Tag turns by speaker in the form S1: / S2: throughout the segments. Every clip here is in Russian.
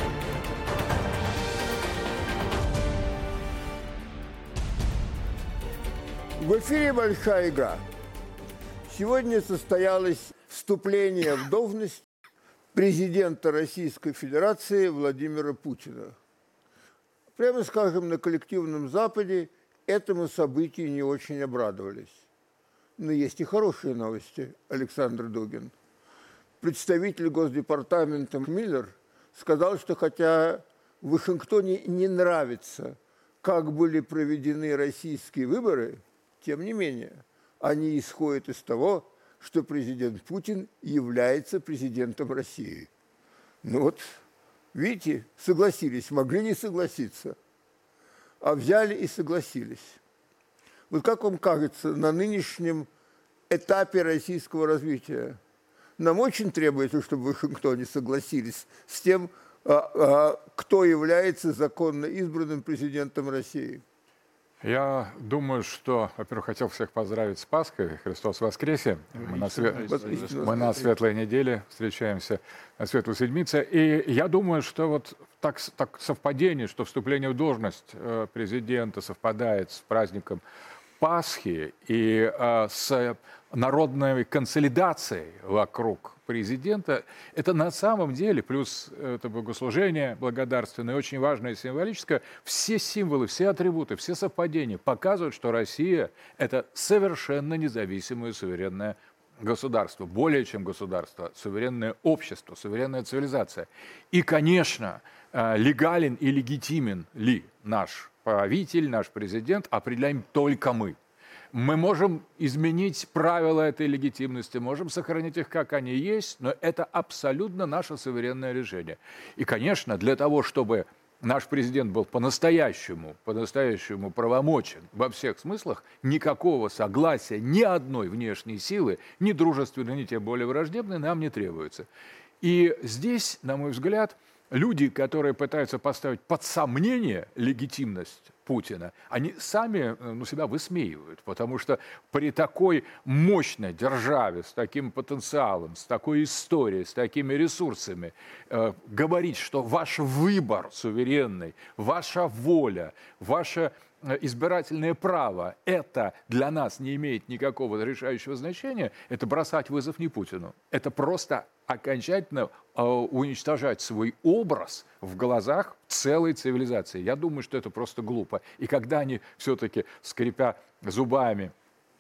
S1: В эфире «Большая игра». Сегодня состоялось вступление в должность президента Российской Федерации Владимира Путина. Прямо скажем, на коллективном Западе этому событию не очень обрадовались. Но есть и хорошие новости, Александр Дугин. Представитель Госдепартамента Миллер сказал, что хотя в Вашингтоне не нравится, как были проведены российские выборы, тем не менее, они исходят из того, что президент Путин является президентом России. Ну вот, видите, согласились, могли не согласиться, а взяли и согласились. Вот как вам кажется, на нынешнем этапе российского развития нам очень требуется, чтобы в Вашингтоне согласились с тем, кто является законно избранным президентом России?
S2: Я думаю, что, во-первых, хотел всех поздравить с Пасхой, Христос воскресе. Мы на Светлой неделе встречаемся, на Светлой Седмице. И я думаю, что вот так совпадение, что вступление в должность президента совпадает с праздником Пасхи и с народной консолидацией вокруг президента, это на самом деле, плюс это богослужение благодарственное, очень важное и символическое, все символы, все атрибуты, все совпадения показывают, что Россия – это совершенно независимое суверенное государство, более чем государство, суверенное общество, суверенная цивилизация. И, конечно, легален и легитимен ли наш правитель, наш президент, определяем только мы. Мы можем изменить правила этой легитимности, можем сохранить их, как они есть, но это абсолютно наше суверенное решение. И, конечно, для того, чтобы наш президент был по-настоящему правомочен во всех смыслах, никакого согласия ни одной внешней силы, ни дружественной, ни тем более враждебной, нам не требуется. И здесь, на мой взгляд, люди, которые пытаются поставить под сомнение легитимность Путина, они сами себя высмеивают, потому что при такой мощной державе, с таким потенциалом, с такой историей, с такими ресурсами, говорить, что ваш выбор суверенный, ваша воля, ваше избирательное право, это для нас не имеет никакого решающего значения, это бросать вызов не Путину. Это просто окончательно уничтожать свой образ в глазах целой цивилизации. Я думаю, что это просто глупо. И когда они все-таки, скрипя зубами,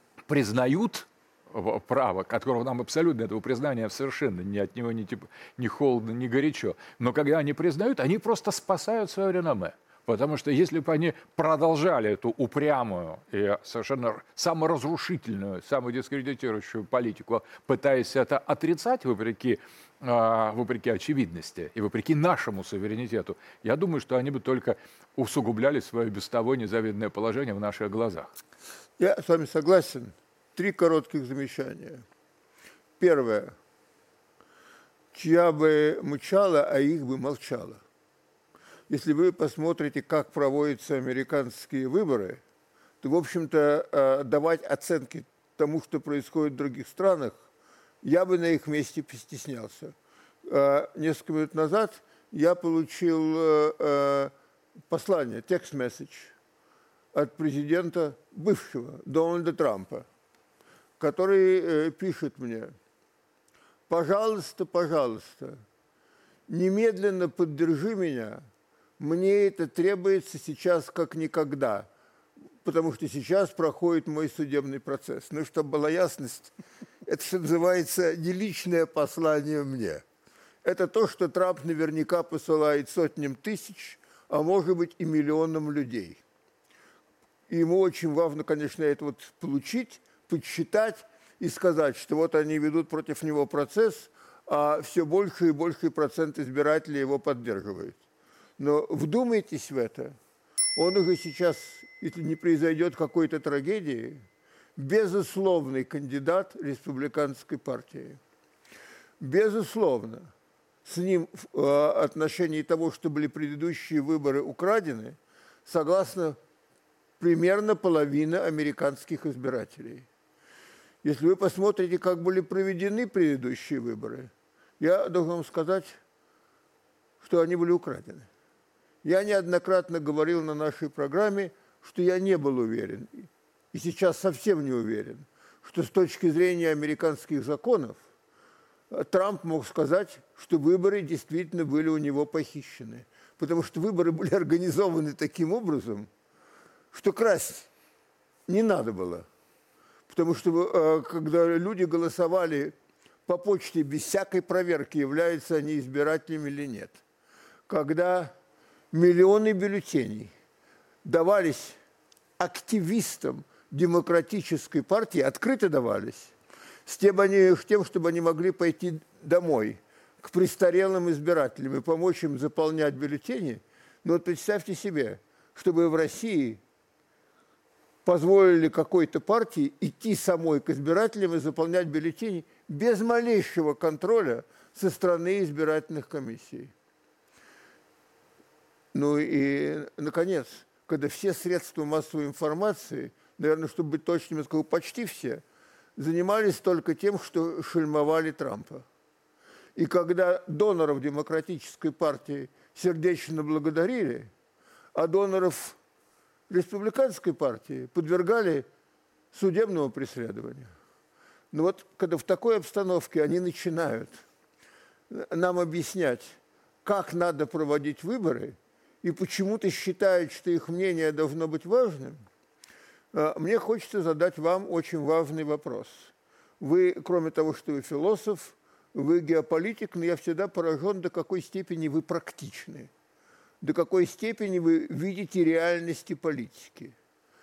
S2: признают право, которого нам абсолютно, этого признания совершенно ни от него ни холодно, ни горячо, но когда они признают, они просто спасают свое реноме. Потому что если бы они продолжали эту упрямую и совершенно саморазрушительную, самодискредитирующую политику, пытаясь это отрицать вопреки очевидности и вопреки нашему суверенитету, я думаю, что они бы только усугубляли свое без того незавидное положение в наших глазах.
S1: Я с вами согласен. 3 коротких замечания. Первое. Чья бы мычала, а их бы молчала. Если вы посмотрите, как проводятся американские выборы, то, в общем-то, давать оценки тому, что происходит в других странах, я бы на их месте постеснялся. Несколько минут назад я получил послание, text-message от президента бывшего Дональда Трампа, который пишет мне: «Пожалуйста, пожалуйста, немедленно поддержи меня. Мне это требуется сейчас как никогда, потому что сейчас проходит мой судебный процесс». Ну, чтобы была ясность, это, что называется, не личное послание мне. Это то, что Трамп наверняка посылает сотням тысяч, а может быть и миллионам людей. И ему очень важно, конечно, это вот получить, подсчитать и сказать, что вот они ведут против него процесс, а все больше и больше процент избирателей его поддерживает. Но вдумайтесь в это. Он уже сейчас, если не произойдет какой-то трагедии, безусловный кандидат республиканской партии. Безусловно. С ним в отношении того, что были предыдущие выборы украдены, согласно примерно половина американских избирателей. Если вы посмотрите, как были проведены предыдущие выборы, я должен вам сказать, что они были украдены. Я неоднократно говорил на нашей программе, что я не был уверен, и сейчас совсем не уверен, что с точки зрения американских законов Трамп мог сказать, что выборы действительно были у него похищены. Потому что выборы были организованы таким образом, что красть не надо было. Потому что когда люди голосовали по почте без всякой проверки, являются они избирателями или нет, когда миллионы бюллетеней давались активистам демократической партии, открыто давались, с тем, чтобы они могли пойти домой к престарелым избирателям и помочь им заполнять бюллетени. Но вот представьте себе, чтобы в России позволили какой-то партии идти самой к избирателям и заполнять бюллетени без малейшего контроля со стороны избирательных комиссий. Ну и, наконец, когда все средства массовой информации, наверное, чтобы быть точным, я скажу, почти все, занимались только тем, что шельмовали Трампа. И когда доноров Демократической партии сердечно благодарили, а доноров Республиканской партии подвергали судебному преследованию. Но вот когда в такой обстановке они начинают нам объяснять, как надо проводить выборы, и почему-то считают, что их мнение должно быть важным, мне хочется задать вам очень важный вопрос. Вы, кроме того, что вы философ, вы геополитик, но я всегда поражен, до какой степени вы практичны, до какой степени вы видите реальности политики.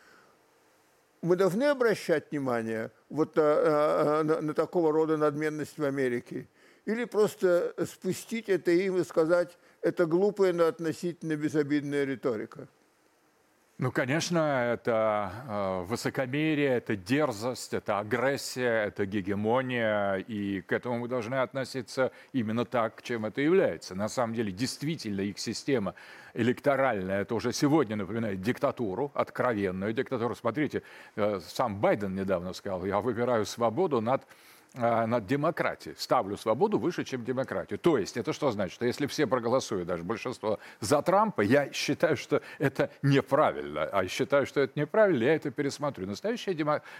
S1: Мы должны обращать внимание вот на такого рода надменность в Америке, или просто спустить это им и сказать, это глупая, но относительно безобидная риторика?
S2: Ну, конечно, это высокомерие, это дерзость, это агрессия, это гегемония, и к этому мы должны относиться именно так, чем это является. На самом деле, действительно, их система электоральная, это уже сегодня напоминает диктатуру, откровенную диктатуру. Смотрите, сам Байден недавно сказал, я выбираю свободу над демократией. Ставлю свободу выше, чем демократию. То есть, это что значит? Что если все проголосуют, даже большинство, за Трампа, я считаю, что это неправильно. А считаю, что это неправильно, я это пересмотрю. Настоящая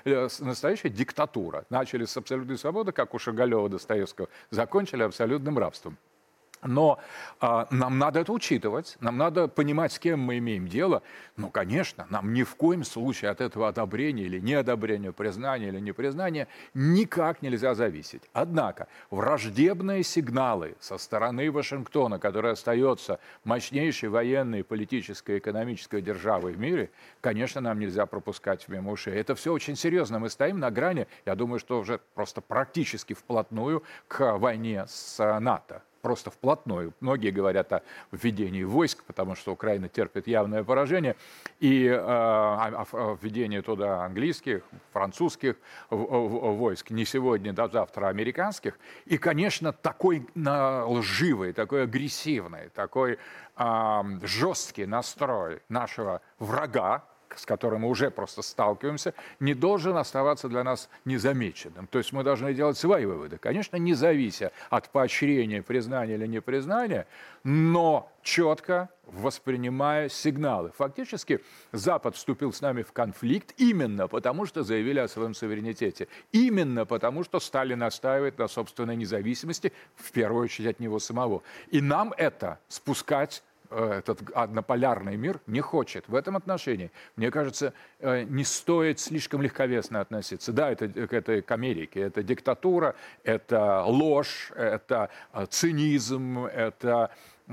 S2: диктатура. Начали с абсолютной свободы, как у Шагалёва, Достоевского, закончили абсолютным рабством. Но нам надо это учитывать, нам надо понимать, с кем мы имеем дело. Ну, конечно, нам ни в коем случае от этого одобрения или неодобрения, признания или непризнания никак нельзя зависеть. Однако враждебные сигналы со стороны Вашингтона, который остается мощнейшей военной, политической, экономической державой в мире, конечно, нам нельзя пропускать мимо ушей. Это все очень серьезно. Мы стоим на грани, я думаю, что уже просто практически вплотную к войне с НАТО. Просто вплотную. Многие говорят о введении войск, потому что Украина терпит явное поражение, и о введении туда английских, французских войск, не сегодня, да завтра американских. И, конечно, такой лживый, такой агрессивный, такой жесткий настрой нашего врага, с которым мы уже просто сталкиваемся, не должен оставаться для нас незамеченным. То есть мы должны делать свои выводы. Конечно, не завися от поощрения, признания или непризнания, но четко воспринимая сигналы. Фактически Запад вступил с нами в конфликт именно потому, что заявили о своем суверенитете. Именно потому, что стали настаивать на собственной независимости, в первую очередь от него самого. И нам это спускать этот однополярный мир не хочет. В этом отношении, мне кажется, не стоит слишком легковесно относиться. Да, это к Америке, это диктатура, это ложь, это цинизм, это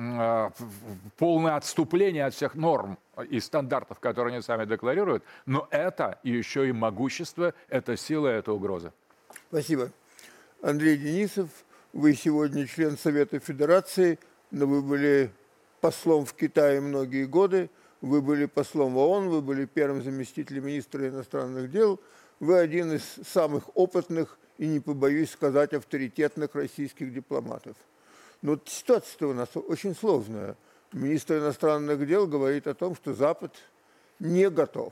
S2: полное отступление от всех норм и стандартов, которые они сами декларируют, но это еще и могущество, это сила, это угроза.
S1: Спасибо. Андрей Денисов, вы сегодня член Совета Федерации, но вы были послом в Китае многие годы, вы были послом в ООН, вы были первым заместителем министра иностранных дел, вы один из самых опытных и, не побоюсь сказать, авторитетных российских дипломатов. Но ситуация-то у нас очень сложная. Министр иностранных дел говорит о том, что Запад не готов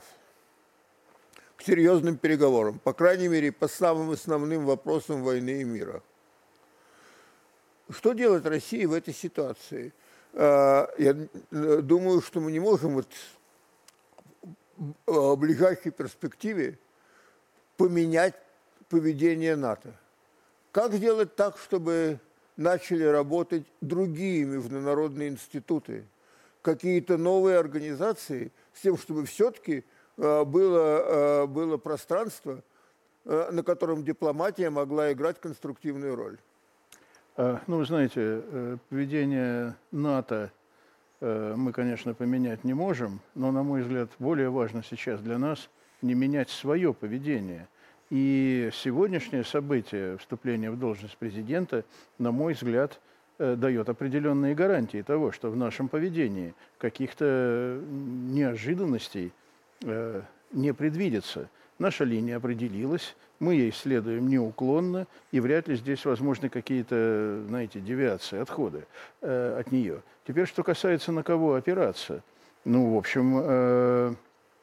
S1: к серьезным переговорам, по крайней мере, по самым основным вопросам войны и мира. Что делать России в этой ситуации? Я думаю, что мы не можем вот в ближайшей перспективе поменять поведение НАТО. Как сделать так, чтобы начали работать другие международные институты, какие-то новые организации, с тем, чтобы все-таки было пространство, на котором дипломатия могла играть конструктивную роль?
S3: Ну, вы знаете, поведение НАТО мы, конечно, поменять не можем, но, на мой взгляд, более важно сейчас для нас не менять свое поведение. И сегодняшнее событие, вступление в должность президента, на мой взгляд, дает определенные гарантии того, что в нашем поведении каких-то неожиданностей не предвидится. Наша линия определилась, мы ей следуем неуклонно, и вряд ли здесь возможны какие-то, знаете, девиации, отходы от нее. Теперь, что касается, на кого опираться. Ну, в общем,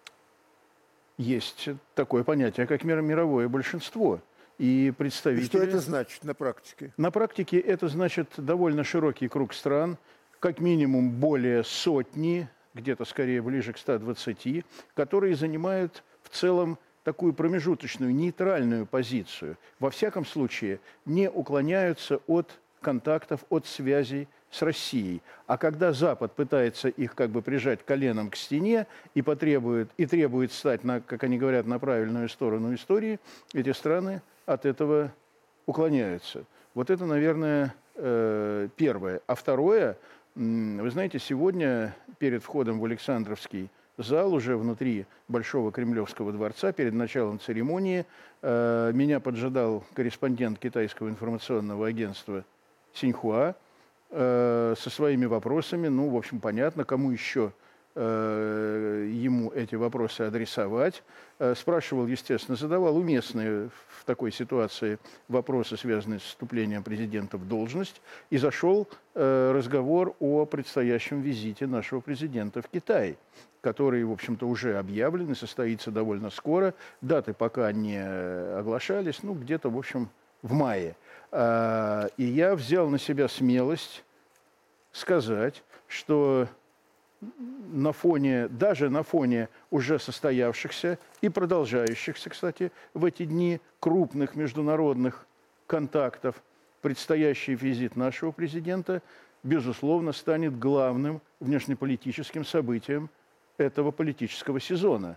S3: есть такое понятие, как мировое большинство. И представители...
S1: И что это значит на практике?
S3: На практике это значит довольно широкий круг стран, как минимум более сотни, где-то скорее ближе к 120, которые занимают в целом такую промежуточную, нейтральную позицию. Во всяком случае, не уклоняются от контактов, от связей с Россией. А когда Запад пытается их как бы прижать коленом к стене и требует стать, как они говорят, на правильную сторону истории, эти страны от этого уклоняются. Вот это, наверное, первое. А второе, вы знаете, сегодня перед входом в Александровский зал, уже внутри Большого Кремлевского дворца, перед началом церемонии, меня поджидал корреспондент китайского информационного агентства Синьхуа со своими вопросами. Ну, в общем, понятно, кому еще ему эти вопросы адресовать. Спрашивал, естественно, задавал уместные в такой ситуации вопросы, связанные с вступлением президента в должность. И зашел разговор о предстоящем визите нашего президента в Китай, который, в общем-то, уже объявлен и состоится довольно скоро. Даты пока не оглашались, ну, где-то, в общем, в мае. И я взял на себя смелость сказать, что даже на фоне уже состоявшихся и продолжающихся, кстати, в эти дни крупных международных контактов, предстоящий визит нашего президента, безусловно, станет главным внешнеполитическим событием этого политического сезона.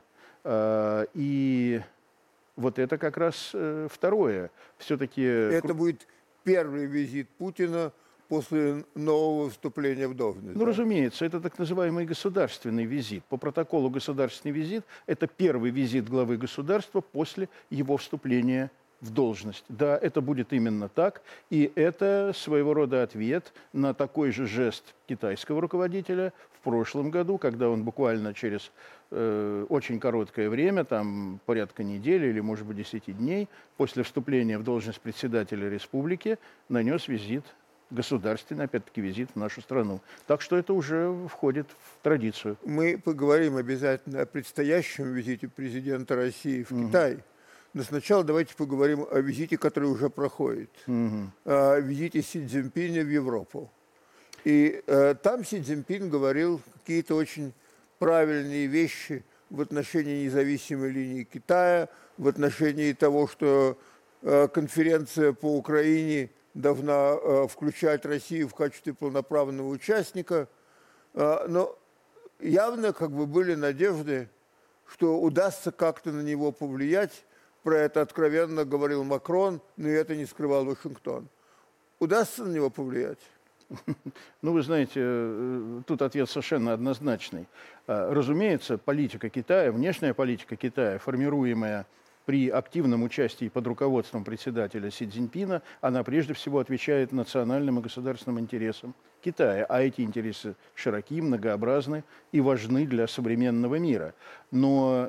S3: И вот это как раз второе. Все-таки...
S1: Это будет первый визит Путина после нового вступления в должность.
S3: Ну, да? Разумеется, это так называемый государственный визит. По протоколу государственный визит – это первый визит главы государства после его вступления в должность. Да, это будет именно так, и это своего рода ответ на такой же жест китайского руководителя в прошлом году, когда он буквально через очень короткое время, там порядка недели или, может быть, 10 дней, после вступления в должность председателя республики, нанес визит государственный, опять-таки, визит в нашу страну. Так что это уже входит в традицию.
S1: Мы поговорим обязательно о предстоящем визите президента России в Китай. Но сначала давайте поговорим о визите, который уже проходит. О визите Си Цзиньпиня в Европу. И там Си Цзиньпин говорил какие-то очень правильные вещи в отношении независимой линии Китая, в отношении того, что конференция по Украине должна включать Россию в качестве полноправного участника. Но явно как бы были надежды, что удастся как-то на него повлиять. Про это откровенно говорил Макрон, но и это не скрывал Вашингтон. Удастся на него повлиять?
S3: Ну, вы знаете, тут ответ совершенно однозначный. Разумеется, политика Китая, внешняя политика Китая, формируемая при активном участии под руководством председателя Си Цзиньпина, она прежде всего отвечает национальным и государственным интересам Китая. А эти интересы широки, многообразны и важны для современного мира. Но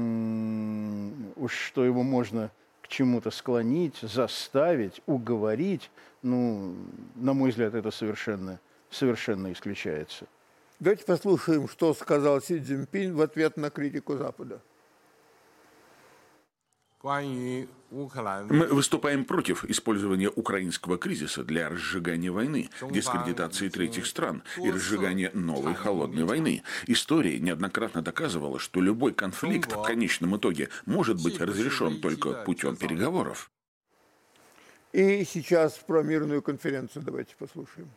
S3: уж что его можно к чему-то склонить, заставить, уговорить, ну, на мой взгляд, это совершенно исключается.
S1: Давайте послушаем, что сказал Си Цзиньпин в ответ на критику Запада.
S4: Мы выступаем против использования украинского кризиса для разжигания войны, дискредитации третьих стран и разжигания новой холодной войны. История неоднократно доказывала, что любой конфликт в конечном итоге может быть разрешен только путем переговоров.
S1: И сейчас про мирную конференцию давайте послушаем.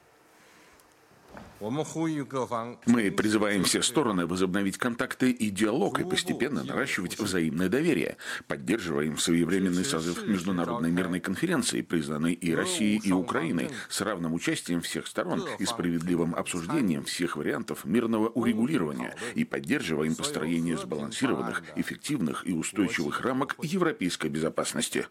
S4: Мы призываем все стороны возобновить контакты и диалог и постепенно наращивать взаимное доверие. Поддерживаем своевременный созыв Международной мирной конференции, признанной и Россией, и Украиной, с равным участием всех сторон и справедливым обсуждением всех вариантов мирного урегулирования. И поддерживаем построение сбалансированных, эффективных и устойчивых рамок европейской безопасности.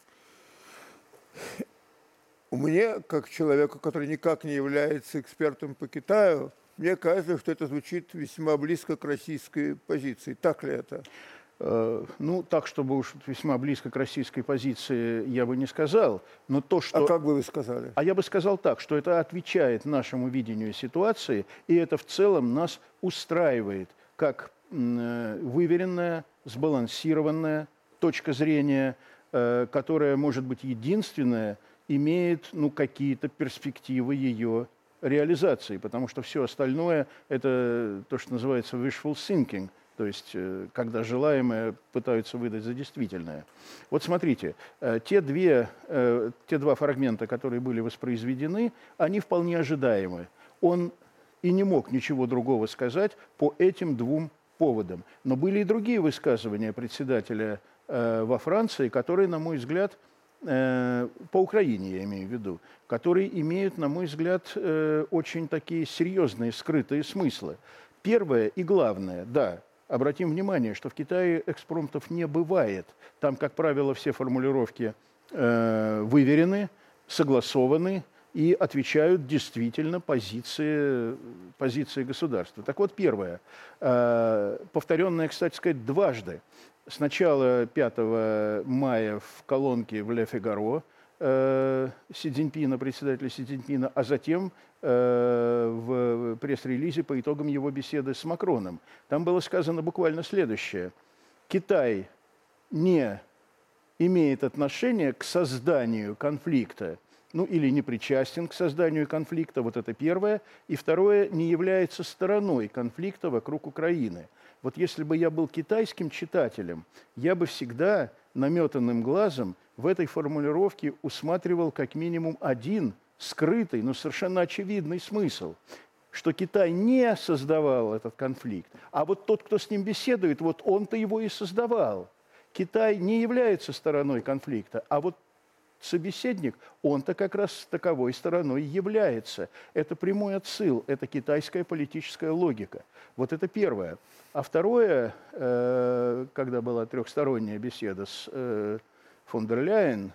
S1: Мне, как человеку, который никак не является экспертом по Китаю, мне кажется, что это звучит весьма близко к российской позиции. Так ли это?
S3: Ну, так, чтобы уж весьма близко к российской позиции, я бы не сказал. Но то, что...
S1: А как бы вы сказали?
S3: А я бы сказал так, что это отвечает нашему видению ситуации, и это в целом нас устраивает как выверенная, сбалансированная точка зрения, которая может быть единственная, имеет какие-то перспективы ее реализации, потому что все остальное – это то, что называется wishful thinking, то есть когда желаемое пытаются выдать за действительное. Вот смотрите, те два фрагмента, которые были воспроизведены, они вполне ожидаемы. Он и не мог ничего другого сказать по этим двум поводам. Но были и другие высказывания председателя во Франции, которые, на мой взгляд, по Украине я имею в виду, которые имеют, на мой взгляд, очень такие серьезные скрытые смыслы. Первое и главное, да, обратим внимание, что в Китае экспромтов не бывает. Там, как правило, все формулировки выверены, согласованы и отвечают действительно позиции государства. Так вот, первое, повторенное, кстати сказать, дважды. Сначала 5 мая в колонке в «Ле Фигаро» Си Цзиньпина, председателя Си Цзиньпина, а затем в пресс-релизе по итогам его беседы с Макроном. Там было сказано буквально следующее. Китай не имеет отношения к созданию конфликта, или не причастен к созданию конфликта, вот это первое. И второе, не является стороной конфликта вокруг Украины. Вот если бы я был китайским читателем, я бы всегда наметанным глазом в этой формулировке усматривал как минимум один скрытый, но совершенно очевидный смысл, что Китай не создавал этот конфликт, а вот тот, кто с ним беседует, вот он-то его и создавал. Китай не является стороной конфликта, а вот собеседник, он-то как раз таковой стороной является. Это прямой отсыл, это китайская политическая логика. Вот это первое. А второе, когда была трехсторонняя беседа с фон дер Ляйен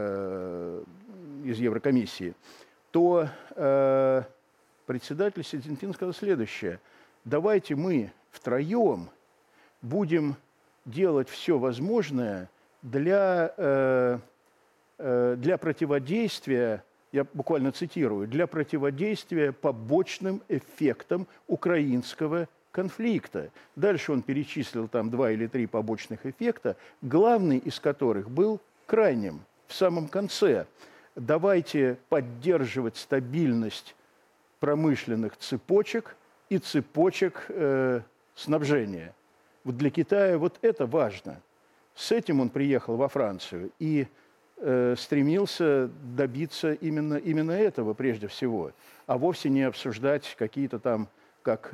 S3: из Еврокомиссии, то председатель Си Цзиньпин сказал следующее. Давайте мы втроем будем делать все возможное для противодействия, я буквально цитирую, для противодействия побочным эффектам украинского конфликта. Дальше он перечислил там 2 или 3 побочных эффекта, главный из которых был крайним, в самом конце. Давайте поддерживать стабильность промышленных цепочек и цепочек снабжения. Вот для Китая вот это важно. С этим он приехал во Францию и стремился добиться именно этого прежде всего, а вовсе не обсуждать какие-то там, как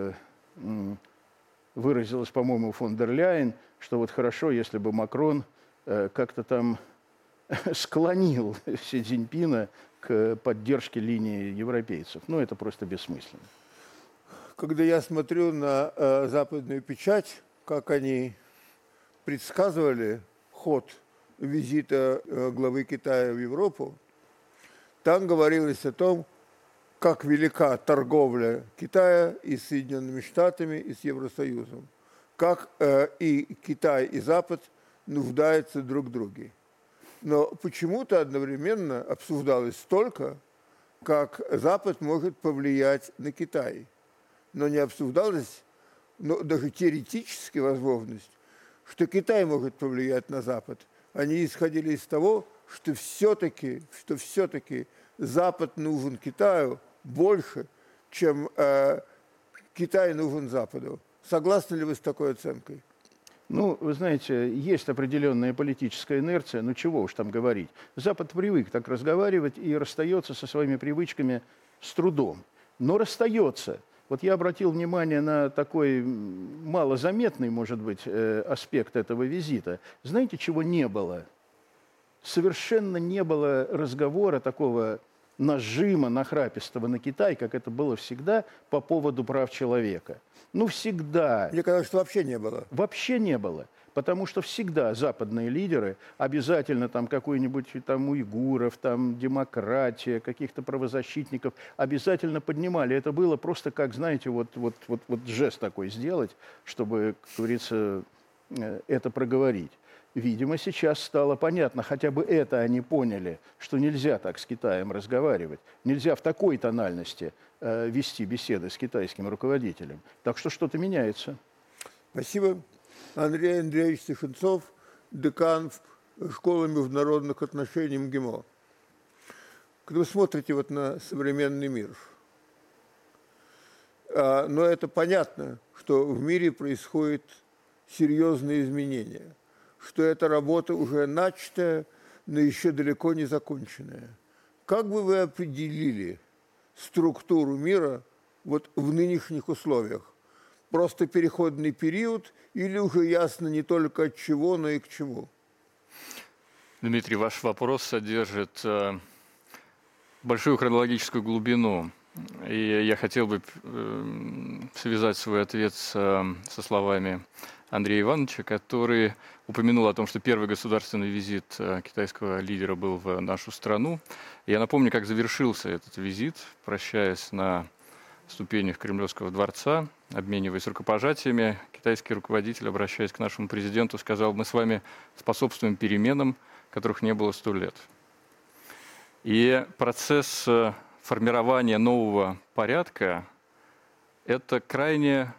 S3: выразилась, по-моему, фон дер Ляйен, что вот хорошо, если бы Макрон как-то там склонил Си Цзиньпина к поддержке линии европейцев. Это просто бессмысленно.
S1: Когда я смотрю на западную печать, как они предсказывали ход визита главы Китая в Европу, там говорилось о том, как велика торговля Китая и с Соединенными Штатами, и с Евросоюзом, как и Китай, и Запад нуждаются друг в друге. Но почему-то одновременно обсуждалось только, как Запад может повлиять на Китай. Но не обсуждалась даже теоретически возможность, что Китай может повлиять на Запад. Они исходили из того, что все-таки Запад нужен Китаю больше, чем Китай нужен Западу. Согласны ли вы с такой оценкой?
S3: Ну, вы знаете, есть определенная политическая инерция, ну чего уж там говорить. Запад привык так разговаривать и расстается со своими привычками с трудом. Но расстается. Вот я обратил внимание на такой малозаметный, может быть, аспект этого визита. Знаете, чего не было? Совершенно не было разговора такого нажима нахрапистого на Китай, как это было всегда по поводу прав человека. Ну, всегда.
S1: Мне кажется, что вообще не было.
S3: Вообще не было. Потому что всегда западные лидеры, обязательно там какой-нибудь там уйгуров, там демократия, каких-то правозащитников, обязательно поднимали. Это было просто как, знаете, вот жест такой сделать, чтобы, как говорится, это проговорить. Видимо, сейчас стало понятно, хотя бы это они поняли, что нельзя так с Китаем разговаривать, нельзя в такой тональности вести беседы с китайским руководителем. Так что что-то меняется.
S1: Спасибо. Андрей Андреевич Сахенцов, декан школы международных отношений МГИМО. Когда вы смотрите вот на современный мир, но это понятно, что в мире происходят серьезные изменения, что эта работа уже начатая, но еще далеко не законченная. Как бы вы определили структуру мира вот в нынешних условиях? Просто переходный период или уже ясно не только от чего, но и к чему?
S5: Дмитрий, ваш вопрос содержит большую хронологическую глубину. И я хотел бы связать свой ответ со словами Андрея Ивановича, который упомянул о том, что первый государственный визит китайского лидера был в нашу страну. Я напомню, как завершился этот визит, прощаясь на ступенях Кремлевского дворца, обмениваясь рукопожатиями, китайский руководитель, обращаясь к нашему президенту, сказал: мы с вами способствуем переменам, которых не было 100 лет. И процесс формирования нового порядка – это крайне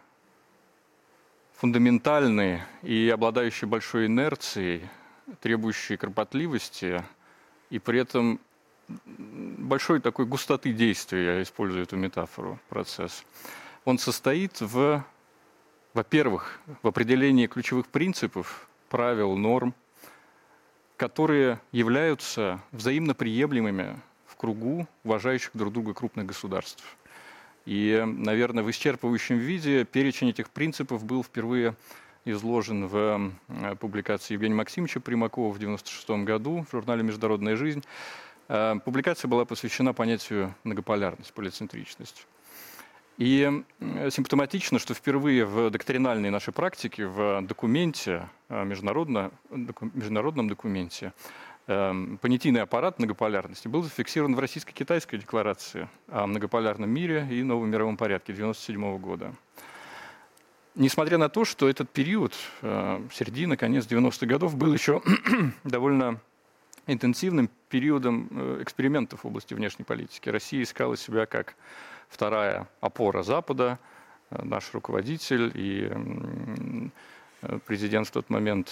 S5: фундаментальный и обладающий большой инерцией, требующий кропотливости и при этом большой такой густоты действия, я использую эту метафору, процесс. Он состоит во-первых, в определении ключевых принципов, правил, норм, которые являются взаимно приемлемыми в кругу уважающих друг друга крупных государств. И, наверное, в исчерпывающем виде перечень этих принципов был впервые изложен в публикации Евгения Максимовича Примакова в 1996 году в журнале «Международная жизнь». Публикация была посвящена понятию многополярность, полицентричность. И симптоматично, что впервые в доктринальной нашей практике, в документе, международном документе, понятийный аппарат многополярности был зафиксирован в Российско-Китайской декларации о многополярном мире и новом мировом порядке 1997 года. Несмотря на то, что этот период, середина, конец 90-х годов, был еще довольно интенсивным периодом экспериментов в области внешней политики. Россия искала себя как вторая опора Запада, наш руководитель и президент в тот момент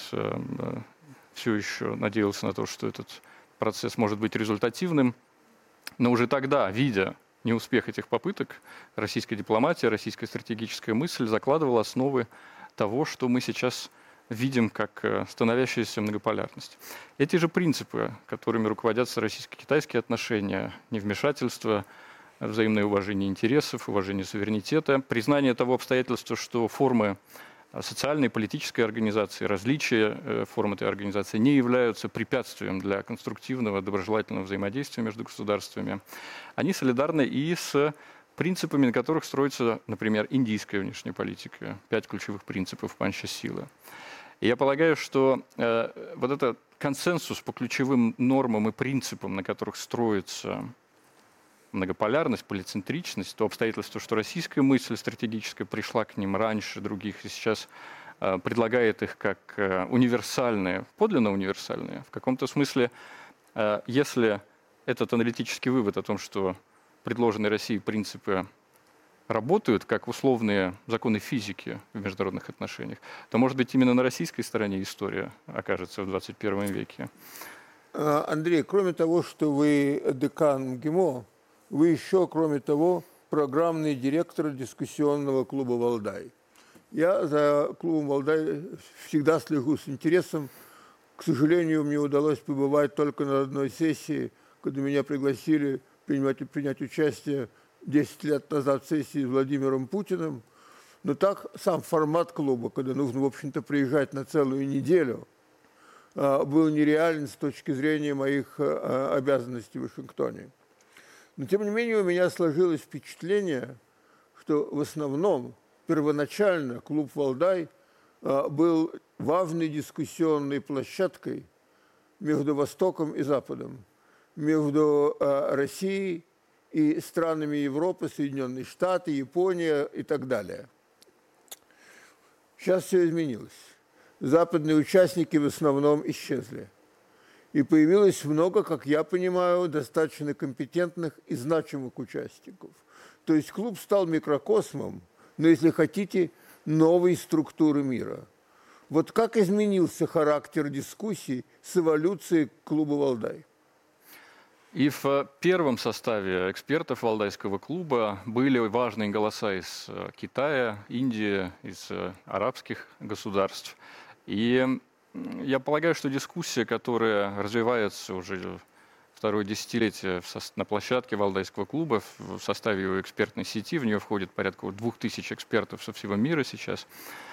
S5: все еще надеялся на то, что этот процесс может быть результативным. Но уже тогда, видя неуспех этих попыток, российская дипломатия, российская стратегическая мысль закладывала основы того, что мы сейчас видим как становящуюся многополярность. Эти же принципы, которыми руководятся российско-китайские отношения, невмешательство, взаимное уважение интересов, уважение суверенитета, признание того обстоятельства, что формы социальной и политической организации, различия форм этой организации не являются препятствием для конструктивного, доброжелательного взаимодействия между государствами, они солидарны и с принципами, на которых строится, например, индийская внешняя политика, 5 ключевых принципов панча-силы. И я полагаю, что вот этот консенсус по ключевым нормам и принципам, на которых строится многополярность, полицентричность, то обстоятельство, что российская мысль стратегическая пришла к ним раньше других и сейчас предлагает их как универсальные, подлинно универсальные. В каком-то смысле, если этот аналитический вывод о том, что предложенные Россией принципы работают как условные законы физики в международных отношениях, то, может быть, именно на российской стороне история окажется в 21 веке.
S1: Андрей, кроме того, что вы декан МГИМО, вы еще, кроме того, программный директор дискуссионного клуба «Валдай». Я за клубом «Валдай» всегда слежу с интересом. К сожалению, мне удалось побывать только на одной сессии, когда меня пригласили принять участие 10 лет назад в сессии с Владимиром Путиным. Но так сам формат клуба, когда нужно, в общем-то, приезжать на целую неделю, был нереален с точки зрения моих обязанностей в Вашингтоне. Но, тем не менее, у меня сложилось впечатление, что в основном, первоначально клуб «Валдай» был важной дискуссионной площадкой между Востоком и Западом, между Россией и странами Европы, Соединенные Штаты, Япония и так далее. Сейчас все изменилось. Западные участники в основном исчезли. И появилось много, как я понимаю, достаточно компетентных и значимых участников. То есть клуб стал микрокосмом, но, если хотите, новой структуры мира. Вот как изменился характер дискуссий с эволюцией клуба «Валдай»?
S5: И в первом составе экспертов Валдайского клуба были важные голоса из Китая, Индии, из арабских государств. И я полагаю, что дискуссия, которая развивается уже второе десятилетие на площадке Валдайского клуба в составе его экспертной сети, в нее входит порядка 2000 экспертов со всего мира сейчас,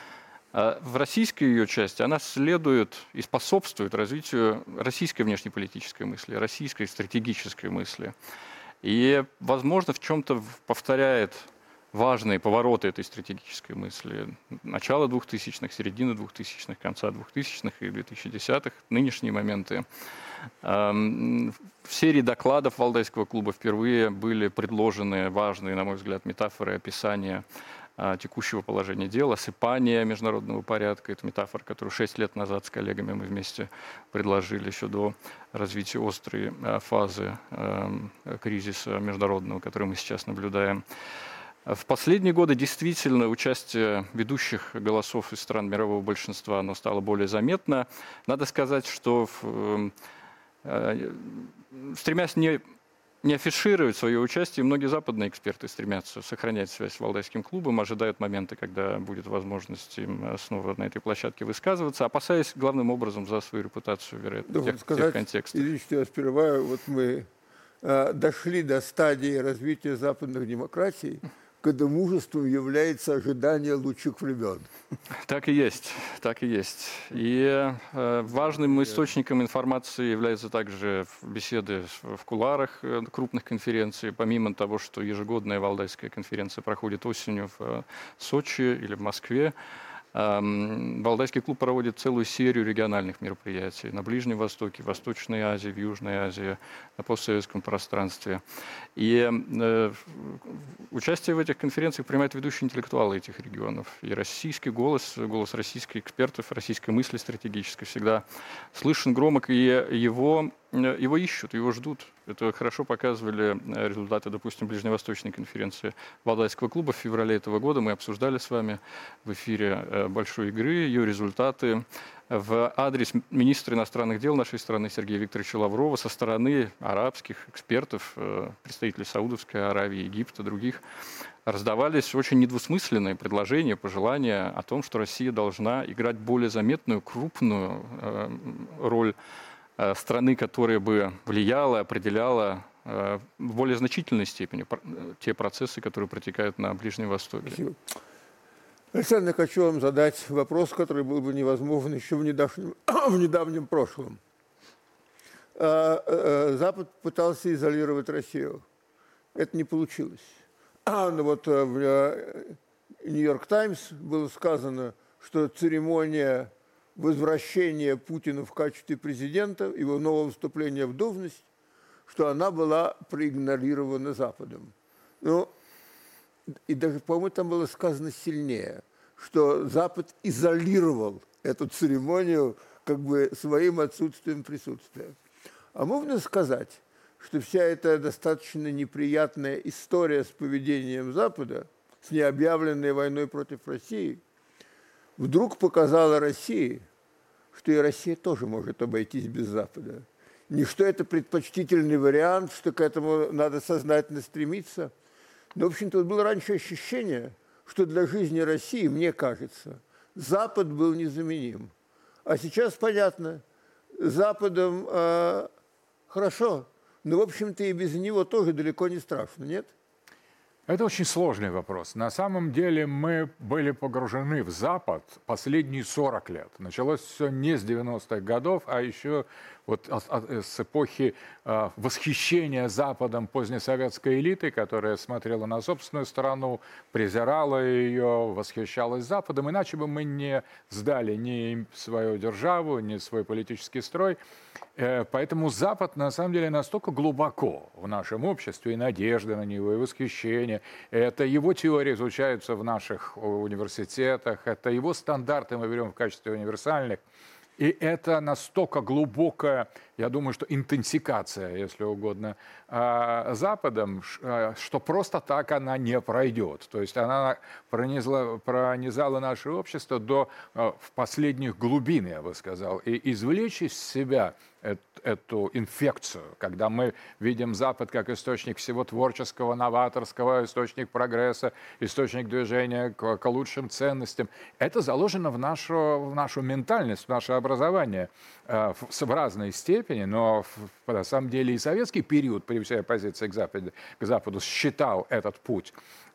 S5: в российской ее части она следует и способствует развитию российской внешнеполитической мысли, российской стратегической мысли. И, возможно, в чем-то повторяет важные повороты этой стратегической мысли. Начало 2000-х, середина 2000-х, конца 2000-х и 2010-х, нынешние моменты. В серии докладов Валдайского клуба впервые были предложены важные, на мой взгляд, метафоры описания текущего положения дел, осыпания международного порядка. Это метафора, которую 6 лет назад с коллегами мы вместе предложили еще до развития острой фазы кризиса международного, который мы сейчас наблюдаем. В последние годы действительно участие ведущих голосов из стран мирового большинства оно стало более заметно. Надо сказать, что стремясь не афишировать свое участие, многие западные эксперты стремятся сохранять связь с Валдайским клубом, ожидают момента, когда будет возможность им снова на этой площадке высказываться, опасаясь главным образом за свою репутацию, вероятно, в тех контекстах.
S1: Извините, что я сперва, вот мы дошли до стадии развития западных демократий, когда мужеством является ожидание лучших времен.
S5: Так и есть, так и есть. И важным источником информации являются также беседы в кулуарах крупных конференций. Помимо того, что ежегодная Валдайская конференция проходит осенью в Сочи или в Москве, Валдайский клуб проводит целую серию региональных мероприятий на Ближнем Востоке, в Восточной Азии, в Южной Азии, на постсоветском пространстве. И участие в этих конференциях принимают ведущие интеллектуалы этих регионов. И российский голос, голос российских экспертов, российской мысли стратегической всегда слышен громко, и его ищут, его ждут. Это хорошо показывали результаты, допустим, Ближневосточной конференции Валдайского клуба в феврале этого года. Мы обсуждали с вами в эфире большой игры, ее результаты. В адрес министра иностранных дел нашей страны Сергея Викторовича Лаврова со стороны арабских экспертов, представителей Саудовской Аравии, Египта, других, раздавались очень недвусмысленные предложения, пожелания о том, что Россия должна играть более заметную, крупную роль страны, которая бы влияла, определяла в более значительной степени те процессы, которые протекают на Ближнем Востоке.
S1: Спасибо. Александр, хочу вам задать вопрос, который был бы невозможен еще в недавнем прошлом. Запад пытался изолировать Россию. Это не получилось. Но вот в «Нью-Йорк Таймс» было сказано, что церемония возвращения Путина в качестве президента, его нового вступления в должность, что она была проигнорирована Западом. Ну, и даже, по-моему, там было сказано сильнее, что Запад изолировал эту церемонию как бы своим отсутствием присутствия. А можно сказать, что вся эта достаточно неприятная история с поведением Запада с необъявленной войной против России, вдруг показала России, что и Россия тоже может обойтись без Запада. Не что это предпочтительный вариант, что к этому надо сознательно стремиться. Но, в общем-то, было раньше ощущение, что для жизни России, мне кажется, Запад был незаменим. А сейчас понятно, Западом хорошо, но, в общем-то, и без него тоже далеко не страшно, нет?
S2: Это очень сложный вопрос. На самом деле мы были погружены в Запад последние 40 лет. Началось все не с 90-х годов, а еще вот с эпохи восхищения Западом позднесоветской элиты, которая смотрела на собственную страну, презирала ее, восхищалась Западом. Иначе бы мы не сдали ни свою державу, ни свой политический строй. Поэтому Запад, на самом деле, настолько глубоко в нашем обществе, и надежда на него, и восхищение. Это его теории изучаются в наших университетах, это его стандарты мы берем в качестве универсальных. И это настолько глубокая, я думаю, что интенсификация, если угодно, Западом, что просто так она не пройдет. То есть она пронизала наше общество в последних глубин, я бы сказал. И извлечь из себя эту инфекцию, когда мы видим Запад как источник всего творческого, новаторского, источник прогресса, источник движения к лучшим ценностям, это заложено в нашу ментальность, в наше образование в разной степени, но на самом деле и советский период при всей оппозиции к Западу считал этот путь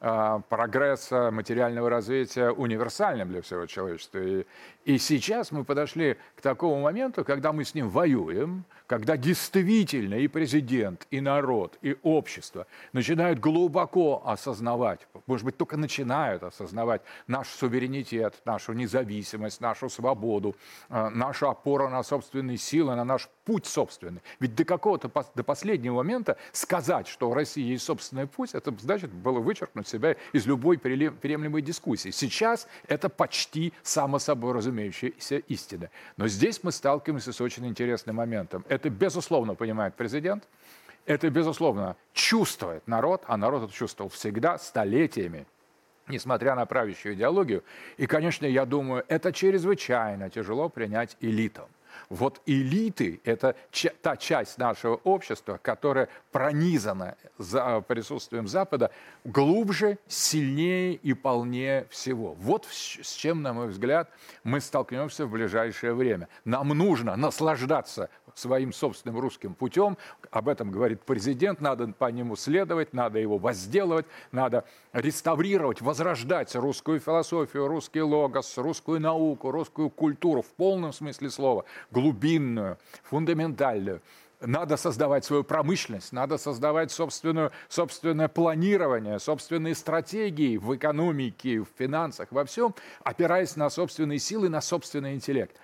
S2: прогресса, материального развития универсальным для всего человечества. И сейчас мы подошли к такому моменту, когда мы с ним воюем, когда действительно и президент, и народ, и общество начинают глубоко осознавать, может быть, только начинают осознавать наш суверенитет, нашу независимость, нашу свободу, нашу опору на собственные силы, на наш путь собственный. Ведь до последнего момента сказать, что у России есть собственный путь, это значит было вычеркнуть себя из любой приемлемой дискуссии. Сейчас это почти само собой разумеющаяся истина. Но здесь мы сталкиваемся с очень интересным моментом. Это, безусловно, понимает президент, это, безусловно, чувствует народ, а народ это чувствовал всегда, столетиями, несмотря на правящую идеологию. И, конечно, я думаю, это чрезвычайно тяжело принять элитам. Вот элиты – это та часть нашего общества, которая пронизана присутствием Запада глубже, сильнее и полнее всего. Вот с чем, на мой взгляд, мы столкнемся в ближайшее время. Нам нужно наслаждаться своим собственным русским путем. Об этом говорит президент. Надо по нему следовать, надо его возделывать, надо реставрировать, возрождать русскую философию, русский логос, русскую науку, русскую культуру в полном смысле слова, глубинную, фундаментальную. Надо создавать свою промышленность, надо создавать собственное планирование, собственные стратегии в экономике, в финансах, во всем, опираясь на собственные силы, на собственный интеллект.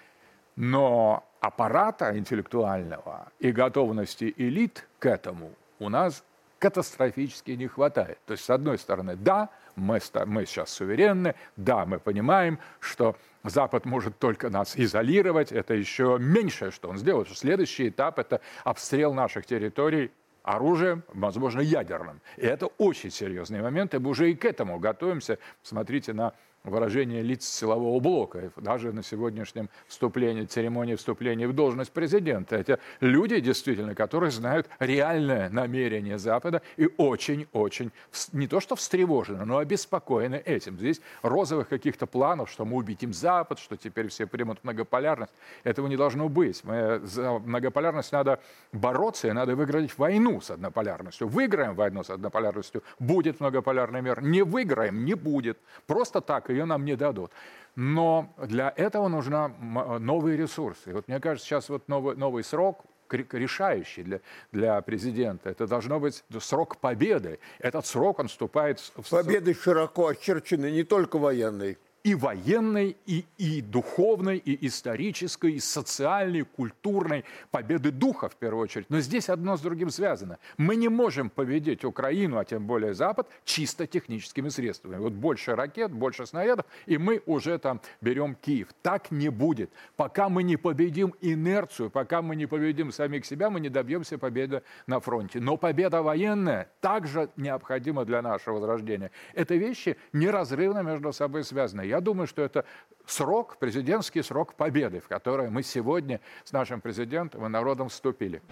S2: Но аппарата интеллектуального и готовности элит к этому у нас катастрофически не хватает. То есть, с одной стороны, да, мы сейчас суверенны, да, мы понимаем, что Запад может только нас изолировать, это еще меньшее, что он сделает. Следующий этап – это обстрел наших территорий оружием, возможно, ядерным. И это очень серьезный момент, и мы уже и к этому готовимся. Смотрите на выражение лиц силового блока, даже на сегодняшнем церемонии вступления в должность президента. Это люди, действительно, которые знают реальное намерение Запада и очень-очень, не то что встревожены, но обеспокоены этим. Здесь розовых каких-то планов, что мы убедим Запад, что теперь все примут многополярность. Этого не должно быть. За многополярность надо бороться, и надо выиграть войну с однополярностью. Выиграем войну с однополярностью, будет многополярный мир. Не выиграем, не будет. Просто так ее нам не дадут. Но для этого нужны новые ресурсы. И вот мне кажется, сейчас вот новый срок, решающий для президента. Это должно быть срок победы. Этот срок, он вступает в...
S1: Победы широко очерчены, не только военной.
S2: и военной, и духовной, и исторической, и социальной, и культурной, победы духа в первую очередь. Но здесь одно с другим связано. Мы не можем победить Украину, а тем более Запад, чисто техническими средствами. Вот больше ракет, больше снарядов, и мы уже там берем Киев. Так не будет. Пока мы не победим инерцию, пока мы не победим самих себя, мы не добьемся победы на фронте. Но победа военная также необходима для нашего возрождения. Это вещи неразрывно между собой связаны. Я думаю, что это срок, президентский срок победы, в который мы сегодня с нашим президентом и народом вступили.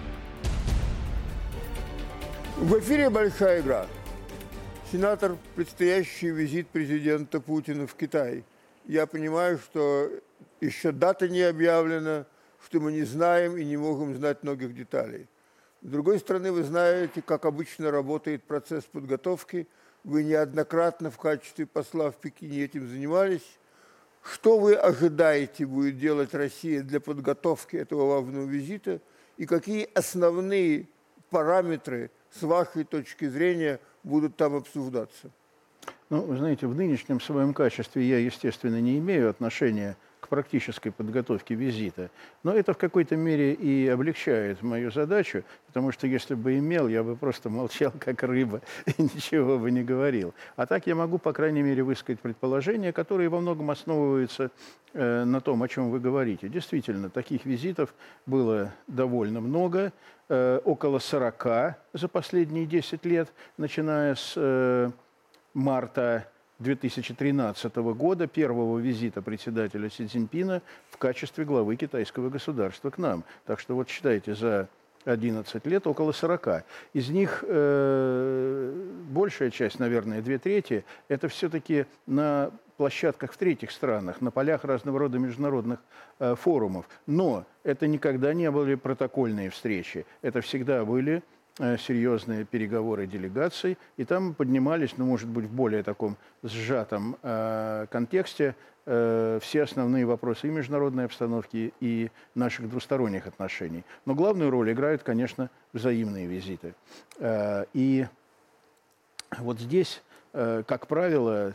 S1: В эфире «Большая игра». Сенатор, предстоящий визит президента Путина в Китай. Я понимаю, что еще дата не объявлена, что мы не знаем и не можем знать многих деталей. С другой стороны, вы знаете, как обычно работает процесс подготовки. Вы неоднократно в качестве посла в Пекине этим занимались. Что вы ожидаете будет делать Россия для подготовки этого важного визита? И какие основные параметры, с вашей точки зрения, будут там обсуждаться?
S3: Ну, вы знаете, в нынешнем своем качестве я, естественно, не имею отношения к практической подготовке визита. Но это в какой-то мере и облегчает мою задачу, потому что если бы имел, я бы просто молчал, как рыба, и ничего бы не говорил. А так я могу, по крайней мере, высказать предположения, которые во многом основываются на том, о чем вы говорите. Действительно, таких визитов было довольно много, около 40 за последние 10 лет, начиная с марта 2013 года, первого визита председателя Си Цзиньпина в качестве главы китайского государства к нам. Так что вот считайте, за 11 лет около 40. Из них большая часть, наверное, 2/3, это все-таки на площадках в третьих странах, на полях разного рода международных форумов. Но это никогда не были протокольные встречи. Это всегда были серьезные переговоры делегаций, и там поднимались, ну, может быть, в более таком сжатом контексте все основные вопросы и международной обстановки, и наших двусторонних отношений. Но главную роль играют, конечно, взаимные визиты. И вот здесь, как правило,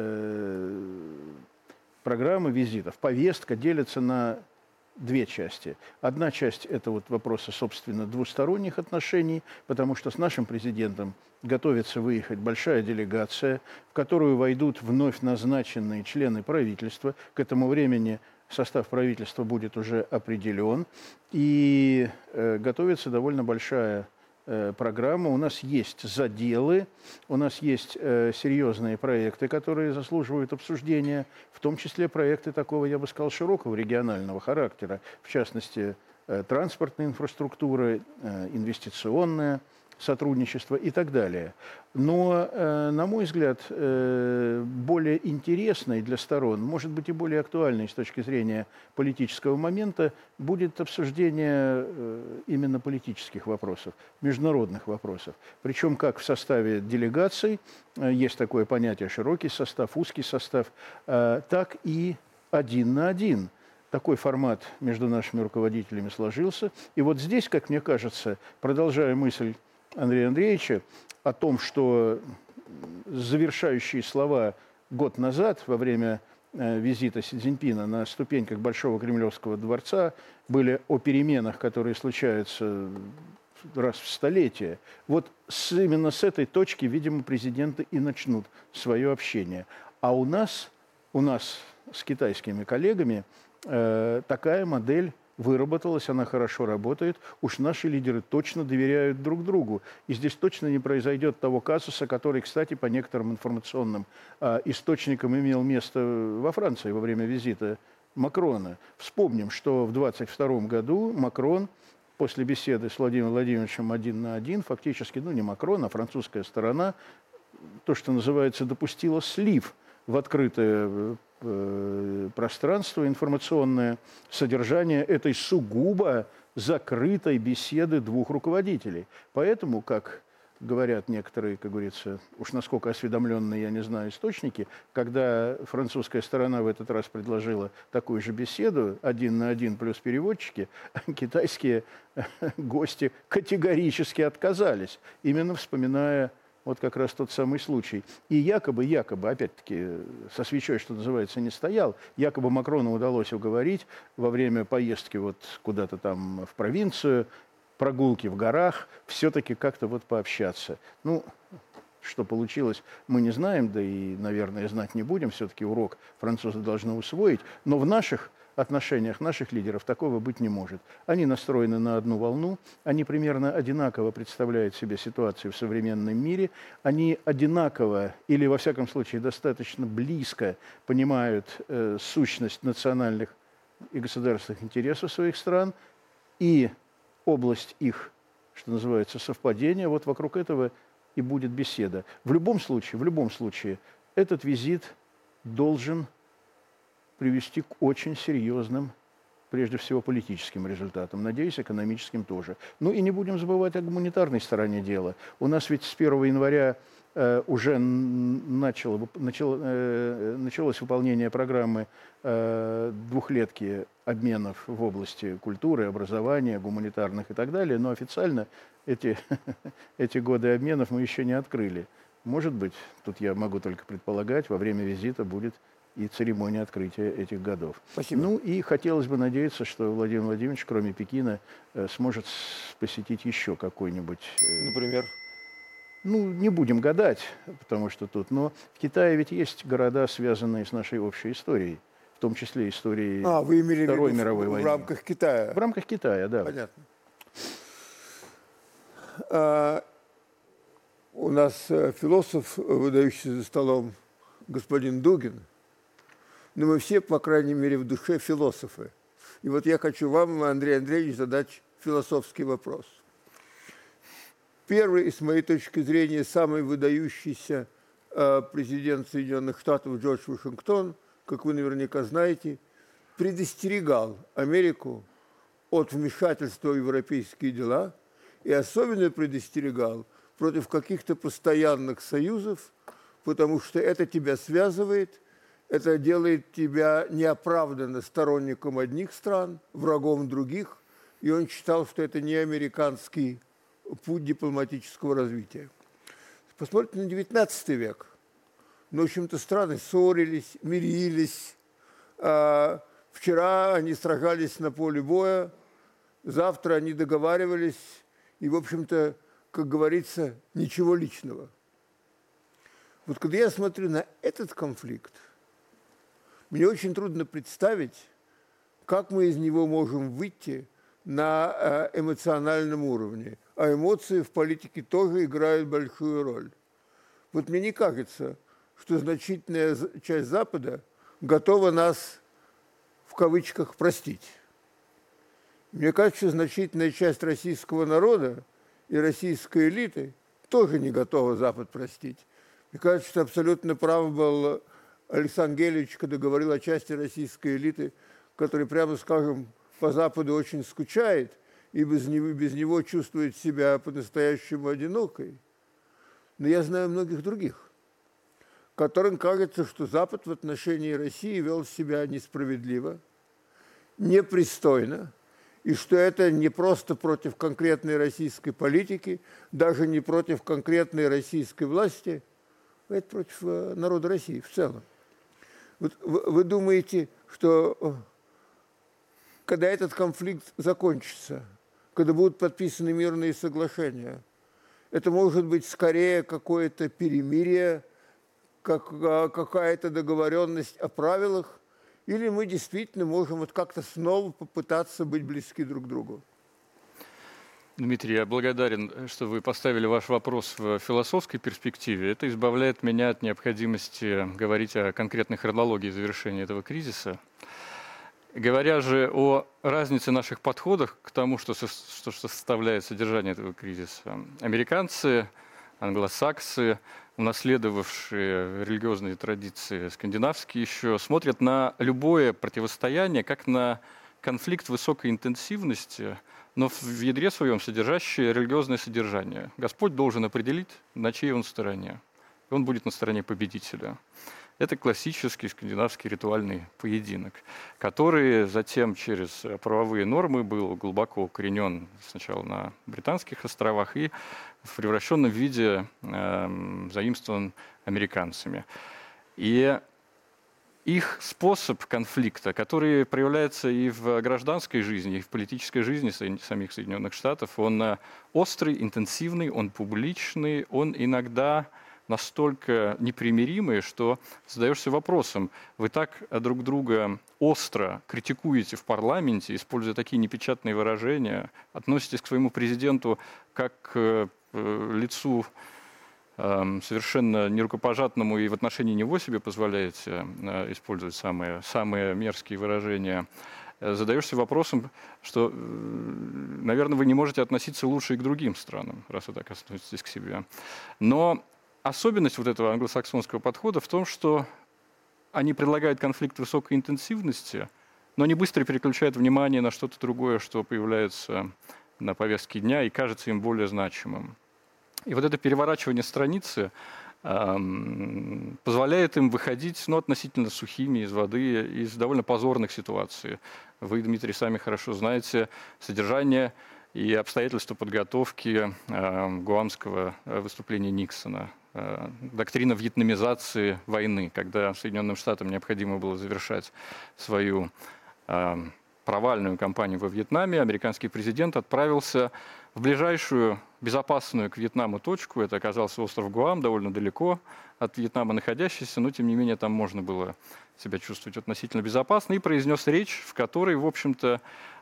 S3: программы визитов, повестка делится на две части. Одна часть – это вот вопросы, собственно, двусторонних отношений, потому что с нашим президентом готовится выехать большая делегация, в которую войдут вновь назначенные члены правительства. К этому времени состав правительства будет уже определен. И готовится довольно большая программа. У нас есть заделы, у нас есть серьезные проекты, которые заслуживают обсуждения, в том числе проекты такого, я бы сказал, широкого регионального характера, в частности, транспортная инфраструктура, инвестиционная сотрудничество и так далее. Но, на мой взгляд, более интересной для сторон, может быть и более актуальной с точки зрения политического момента, будет обсуждение именно политических вопросов, международных вопросов. Причем как в составе делегаций, есть такое понятие широкий состав, узкий состав, так и один на один. Такой формат между нашими руководителями сложился. И вот здесь, как мне кажется, продолжая мысль Андрея Андреевича о том, что завершающие слова год назад во время визита Си Цзиньпина на ступеньках Большого Кремлевского дворца были о переменах, которые случаются раз в столетие. Вот именно с этой точки, видимо, президенты и начнут свое общение. А у нас с китайскими коллегами такая модель выработалась, она хорошо работает. Уж наши лидеры точно доверяют друг другу. И здесь точно не произойдет того казуса, который, кстати, по некоторым информационным источникам имел место во Франции во время визита Макрона. Вспомним, что в 1922 году Макрон после беседы с Владимиром Владимировичем 1 на 1, фактически, ну не Макрон, а французская сторона, то, что называется, допустила слив в открытое пространство информационное, содержание этой сугубо закрытой беседы двух руководителей. Поэтому, как говорят некоторые, как говорится, уж насколько осведомленные, я не знаю, источники, когда французская сторона в этот раз предложила такую же беседу, 1 на 1 плюс переводчики, китайские гости категорически отказались, именно вспоминая вот как раз тот самый случай. И якобы, опять-таки, со свечой, что называется, не стоял, якобы Макрону удалось уговорить во время поездки вот куда-то там в провинцию, прогулки в горах, все-таки как-то вот пообщаться. Ну, что получилось, мы не знаем, да и, наверное, знать не будем. Все-таки урок французы должны усвоить. Но в наших отношениях наших лидеров такого быть не может. Они настроены на одну волну, они примерно одинаково представляют себе ситуацию в современном мире, они одинаково или, во всяком случае, достаточно близко понимают сущность национальных и государственных интересов своих стран и область их, что называется, совпадения. Вот вокруг этого и будет беседа. В любом случае, этот визит должен привести к очень серьезным, прежде всего, политическим результатам. Надеюсь, экономическим тоже. Ну и не будем забывать о гуманитарной стороне дела. У нас ведь с 1 января уже началось выполнение программы двухлетки обменов в области культуры, образования, гуманитарных и так далее. Но официально эти годы обменов мы еще не открыли. Может быть, тут я могу только предполагать, во время визита будет и церемония открытия этих годов.
S1: Спасибо.
S3: Ну и хотелось бы надеяться, что Владимир Владимирович, кроме Пекина, сможет посетить еще какой-нибудь...
S1: Например?
S3: Ну, не будем гадать, потому что тут... Но в Китае ведь есть города, связанные с нашей общей историей, в том числе историей Второй мировой войны.
S1: В рамках Китая?
S3: В рамках Китая, да.
S1: Понятно. У нас философ, выдающийся за столом, господин Дугин, но мы все, по крайней мере, в душе философы. И вот я хочу вам, Андрей Андреевич, задать философский вопрос. Первый, с моей точки зрения, самый выдающийся президент Соединенных Штатов Джордж Вашингтон, как вы наверняка знаете, предостерегал Америку от вмешательства в европейские дела и особенно предостерегал против каких-то постоянных союзов, потому что это тебя связывает, это делает тебя неоправданно сторонником одних стран, врагом других, и он считал, что это не американский путь дипломатического развития. Посмотрите на XIX век. Ну, в общем-то, страны ссорились, мирились. Вчера они сражались на поле боя, завтра они договаривались, и, в общем-то, как говорится, ничего личного. Вот когда я смотрю на этот конфликт, мне очень трудно представить, как мы из него можем выйти на эмоциональном уровне. А эмоции в политике тоже играют большую роль. Вот мне не кажется, что значительная часть Запада готова нас, в кавычках, простить. Мне кажется, что значительная часть российского народа и российской элиты тоже не готова Запад простить. Мне кажется, что абсолютно прав был Александр Гелевич, когда говорил о части российской элиты, которая, прямо скажем, по Западу очень скучает и без него чувствует себя по-настоящему одинокой. Но я знаю многих других, которым кажется, что Запад в отношении России вел себя несправедливо, непристойно, и что это не просто против конкретной российской политики, даже не против конкретной российской власти, это против народа России в целом. Вот вы думаете, что когда этот конфликт закончится, когда будут подписаны мирные соглашения, это может быть скорее какое-то перемирие, какая-то договоренность о правилах, или мы действительно можем вот как-то снова попытаться быть близки друг к другу?
S5: Дмитрий, я благодарен, что вы поставили ваш вопрос в философской перспективе. Это избавляет меня от необходимости говорить о конкретной хронологии завершения этого кризиса. Говоря же о разнице наших подходов к тому, что составляет содержание этого кризиса, американцы, англосаксы, унаследовавшие религиозные традиции скандинавские еще, смотрят на любое противостояние как на конфликт высокой интенсивности, но в ядре своем содержащее религиозное содержание. Господь должен определить, на чьей он стороне. И он будет на стороне победителя. Это классический скандинавский ритуальный поединок, который затем через правовые нормы был глубоко укоренен сначала на Британских островах и в превращенном виде заимствован американцами. И их способ конфликта, который проявляется и в гражданской жизни, и в политической жизни самих Соединенных Штатов, он острый, интенсивный, он публичный, он иногда настолько непримиримый, что задаешься вопросом: вы так друг друга остро критикуете в парламенте, используя такие непечатные выражения, относитесь к своему президенту как к лицу совершенно нерукопожатному и в отношении него себе позволяете использовать самые мерзкие выражения, задаешься вопросом, что, наверное, вы не можете относиться лучше и к другим странам, раз вы так относитесь к себе. Но особенность вот этого англосаксонского подхода в том, что они предлагают конфликт высокой интенсивности, но они быстро переключают внимание на что-то другое, что появляется на повестке дня и кажется им более значимым. И вот это переворачивание страницы позволяет им выходить относительно сухими из воды, из довольно позорных ситуаций. Вы, Дмитрий, сами хорошо знаете содержание и обстоятельства подготовки гуамского выступления Никсона. Доктрина вьетнамизации войны, когда Соединенным Штатам необходимо было завершать свою провальную кампанию во Вьетнаме, американский президент отправился в ближайшую безопасную к Вьетнаму точку. Это оказался остров Гуам, довольно далеко от Вьетнама находящийся, но тем не менее там можно было себя чувствовать относительно безопасно, и произнес речь, в которой, в общем-то,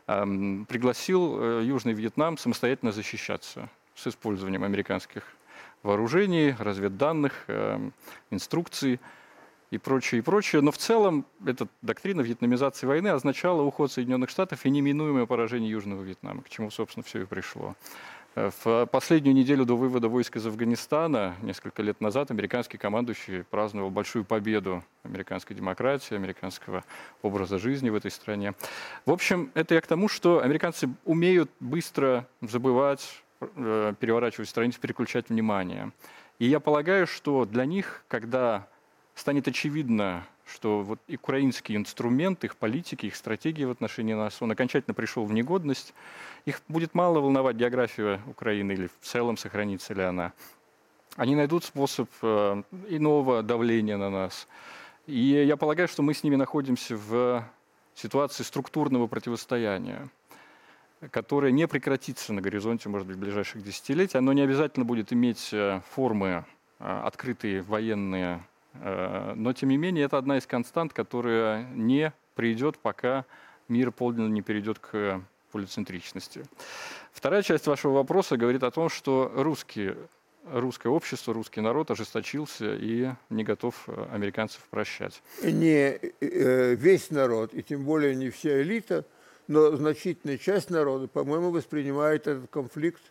S5: пригласил Южный Вьетнам самостоятельно защищаться с использованием американских вооружений, разведданных, инструкций и прочее, и прочее. Но в целом эта доктрина вьетнамизации войны означала уход Соединенных Штатов и неминуемое поражение Южного Вьетнама, к чему, собственно, все и пришло. В последнюю неделю до вывода войск из Афганистана, несколько лет назад, американский командующий праздновал большую победу американской демократии, американского образа жизни в этой стране. В общем, это я к тому, что американцы умеют быстро забывать, переворачивать страницу, переключать внимание. И я полагаю, что для них, когда станет очевидно, что вот украинский инструмент, их политики, их стратегии в отношении нас, он окончательно пришел в негодность, их будет мало волновать география Украины или в целом сохранится ли она. Они найдут способ иного давления на нас. И я полагаю, что мы с ними находимся в ситуации структурного противостояния, которое не прекратится на горизонте, может быть, в ближайших десятилетий. Оно не обязательно будет иметь формы открытые, военные, но, тем не менее, это одна из констант, которая не придет, пока мир полностью не перейдет к полицентричности. Вторая часть вашего вопроса говорит о том, что русское общество, русский народ ожесточился и не готов американцев прощать.
S1: Не весь народ, и тем более не вся элита, но значительная часть народа, по-моему, воспринимает этот конфликт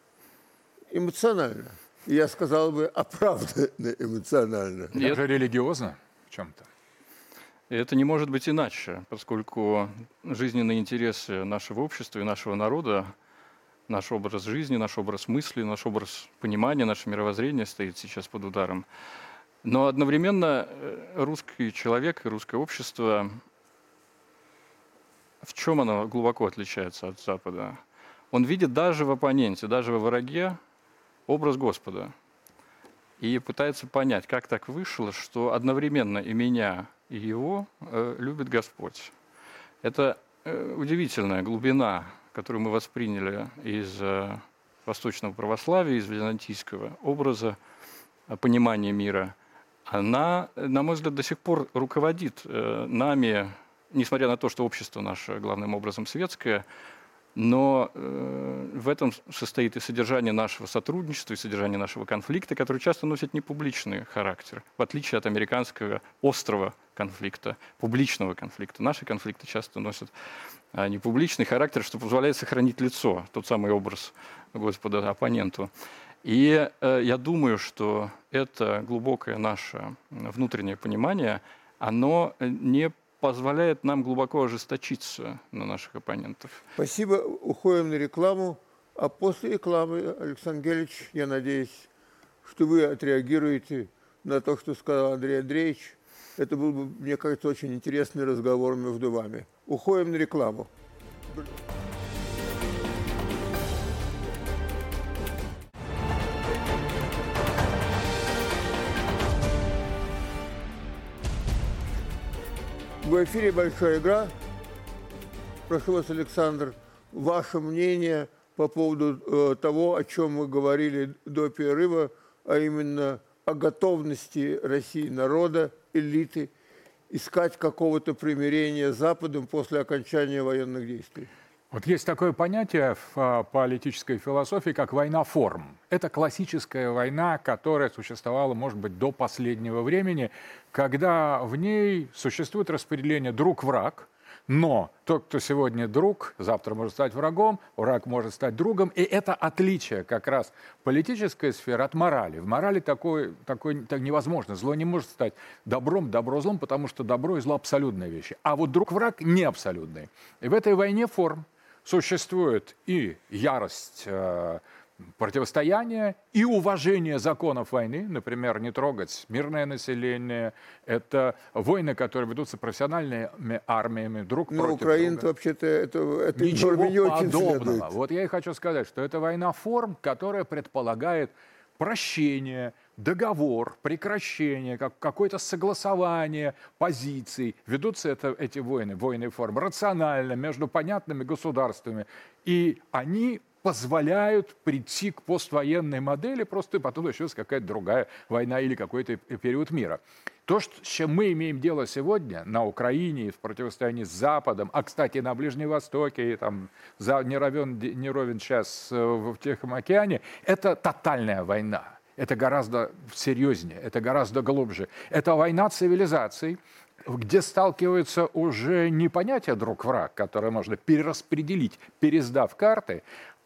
S1: эмоционально. Я сказал бы, оправданно эмоционально.
S2: Даже религиозно в чем-то.
S5: Это не может быть иначе, поскольку жизненные интересы нашего общества и нашего народа, наш образ жизни, наш образ мысли, наш образ понимания, наше мировоззрение стоит сейчас под ударом. Но одновременно русский человек и русское общество, в чем оно глубоко отличается от Запада? Он видит даже в оппоненте, даже во враге образ Господа. И пытается понять, как так вышло, что одновременно и меня, и его любит Господь. Это удивительная глубина, которую мы восприняли из восточного православия, из византийского образа понимания мира. Она, на мой взгляд, до сих пор руководит нами, несмотря на то, что общество наше главным образом светское, но в этом состоит и содержание нашего сотрудничества, и содержание нашего конфликта, который часто носит непубличный характер, в отличие от американского острого конфликта, публичного конфликта. Наши конфликты часто носят непубличный характер, что позволяет сохранить лицо, тот самый образ Господа оппоненту. И я думаю, что это глубокое наше внутреннее понимание, оно не позволяет нам глубоко ожесточиться на наших оппонентов.
S1: Спасибо. Уходим на рекламу. А после рекламы, Александр Гелич, я надеюсь, что вы отреагируете на то, что сказал Андрей Андреевич, Это был бы, мне кажется, очень интересный разговор между вами. Уходим на рекламу. В эфире «Большая игра». Прошу вас, Александр, ваше мнение по поводу того, о чем мы говорили до перерыва, а именно о готовности России, народа, элиты, искать какого-то примирения с Западом после окончания военных действий.
S2: Вот есть такое понятие в политической философии, как война форм. Это классическая война, которая существовала, может быть, до последнего времени, когда в ней существует распределение друг-враг, но тот, кто сегодня друг, завтра может стать врагом, враг может стать другом. И это отличие как раз политической сферы от морали. В морали такое невозможно. Зло не может стать добром, добро злом, потому что добро и зло абсолютные вещи. А вот друг-враг не абсолютный. И в этой войне форм существует и ярость противостояния, и уважение законов войны, например, не трогать мирное население. Это войны, которые ведутся профессиональными армиями друг против друга.
S1: Украина вообще-то это
S2: ничего
S1: не очень
S2: подобного.
S1: следует.
S2: Вот я и хочу сказать, что это война форм, которая предполагает прощение, договор, прекращение, какое-то согласование позиций. Ведутся эти войны форм рационально, между понятными государствами. И они позволяют прийти к поствоенной модели, просто потом начнется какая-то другая война или какой-то период мира. То, с чем мы имеем дело сегодня на Украине, в противостоянии с Западом, а, кстати, на Ближнем Востоке, и там не ровен сейчас в Тихом океане, это тотальная война. Это гораздо серьезнее, это гораздо глубже. Это война цивилизаций, где сталкиваются уже не понятие друг-враг, которое можно перераспределить, пересдав карты,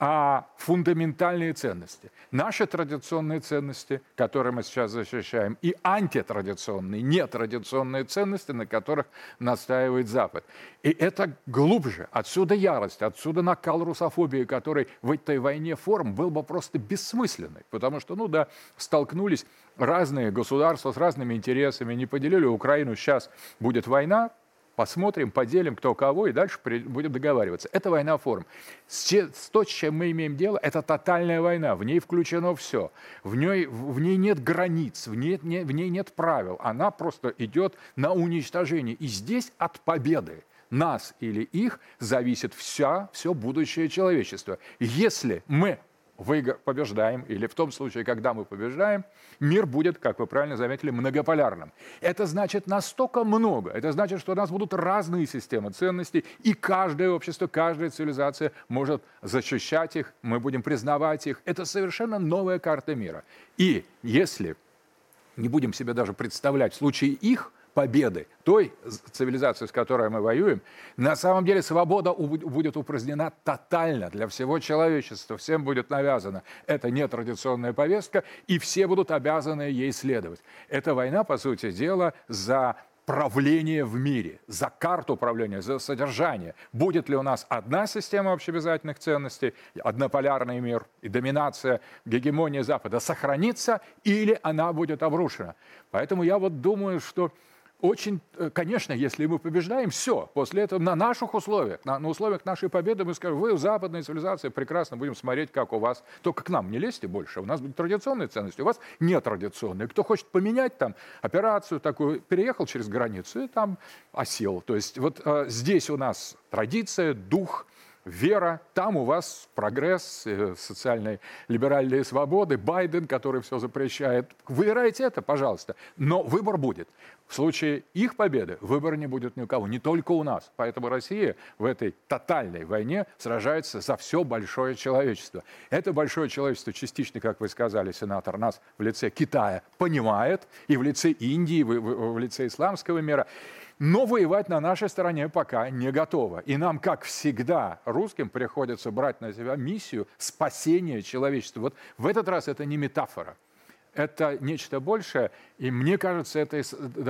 S2: а фундаментальные ценности. Наши традиционные ценности, которые мы сейчас защищаем, и антитрадиционные, нетрадиционные ценности, на которых настаивает Запад. И это глубже. Отсюда ярость, отсюда накал русофобии, который в этой войне форм был бы просто бессмысленный. Потому что, столкнулись разные государства с разными интересами, не поделили Украину, сейчас будет война, посмотрим, поделим, кто кого, и дальше будем договариваться. Это война форм. То, с чем мы имеем дело, это тотальная война. В ней включено все. В ней нет границ, в ней нет правил. Она просто идет на уничтожение. И здесь от победы нас или их зависит все будущее человечества. Если мы побеждаем, или в том случае, когда мы побеждаем, мир будет, как вы правильно заметили, многополярным. Это значит настолько много. Это значит, что у нас будут разные системы ценностей, и каждое общество, каждая цивилизация может защищать их, мы будем признавать их. Это совершенно новая карта мира. И если не будем себе даже представлять в случае их победы той цивилизации, с которой мы воюем, на самом деле свобода будет упразднена тотально для всего человечества. Всем будет навязана эта нетрадиционная повестка, и все будут обязаны ей следовать. Эта война, по сути дела, за правление в мире, за карту правления, за содержание. Будет ли у нас одна система общеобязательных ценностей, однополярный мир и доминация, гегемония Запада сохранится, или она будет обрушена. Поэтому я думаю, что конечно, если мы побеждаем, все. После этого на наших условиях, на условиях нашей победы мы скажем, вы, западная цивилизация, прекрасно будем смотреть, как у вас. Только к нам не лезьте больше. У нас будут традиционные ценности, у вас нетрадиционные. Кто хочет поменять там операцию такую, переехал через границу и там осел. То есть здесь у нас традиция, дух, вера, там у вас прогресс, социальные либеральные свободы, Байден, который все запрещает. Выбирайте это, пожалуйста. Но выбор будет. В случае их победы выбора не будет ни у кого, не только у нас. Поэтому Россия в этой тотальной войне сражается за все большое человечество. Это большое человечество частично, как вы сказали, сенатор, нас в лице Китая понимает, и в лице Индии, в лице исламского мира. Но воевать на нашей стороне пока не готово. И нам, как всегда, русским, приходится брать на себя миссию спасения человечества. Вот в этот раз это не метафора. Это нечто большее, и мне кажется, это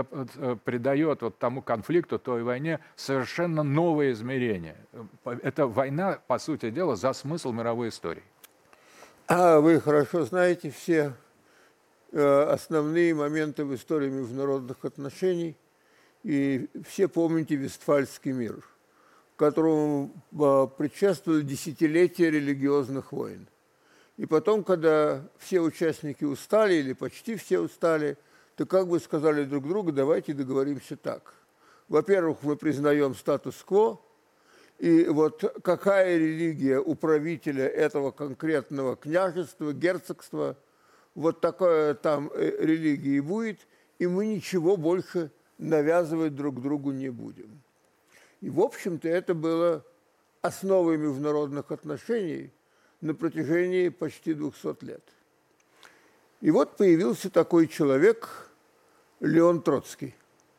S2: придает тому конфликту, той войне совершенно новое измерение. Это война, по сути дела, за смысл мировой истории.
S1: А вы хорошо знаете все основные моменты в истории международных отношений. И все помните Вестфальский мир, которому предшествовали десятилетия религиозных войн. И потом, когда все участники устали, или почти все устали, то как бы сказали друг другу: давайте договоримся так. Во-первых, мы признаем статус-кво, и вот какая религия у правителя этого конкретного княжества, герцогства, вот такая там религия и будет, и мы ничего больше навязывать друг другу не будем. И, в общем-то, это было основой международных отношений на протяжении почти 200 лет. И вот появился такой человек, Леон Троцкий,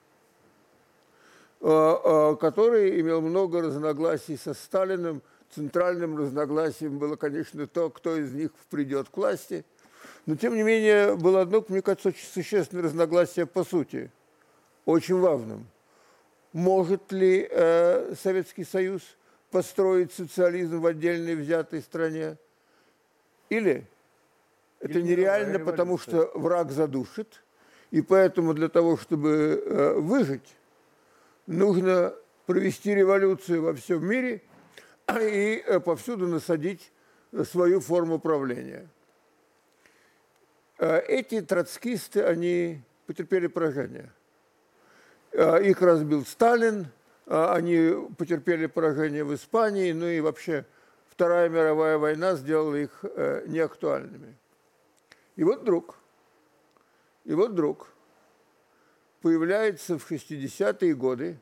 S1: который имел много разногласий со Сталиным. Центральным разногласием было, конечно, то, кто из них придет к власти. Но, тем не менее, было одно, мне кажется, очень существенное разногласие по сути, очень важным. Может ли Советский Союз построить социализм в отдельной взятой стране? Или это нереально, потому что враг задушит, и поэтому для того, чтобы выжить, нужно провести революцию во всем мире и повсюду насадить свою форму правления. Эти троцкисты, они потерпели поражение. Их разбил Сталин, они потерпели поражение в Испании, ну и вообще Вторая мировая война сделала их неактуальными. И вот вдруг появляется в 60-е годы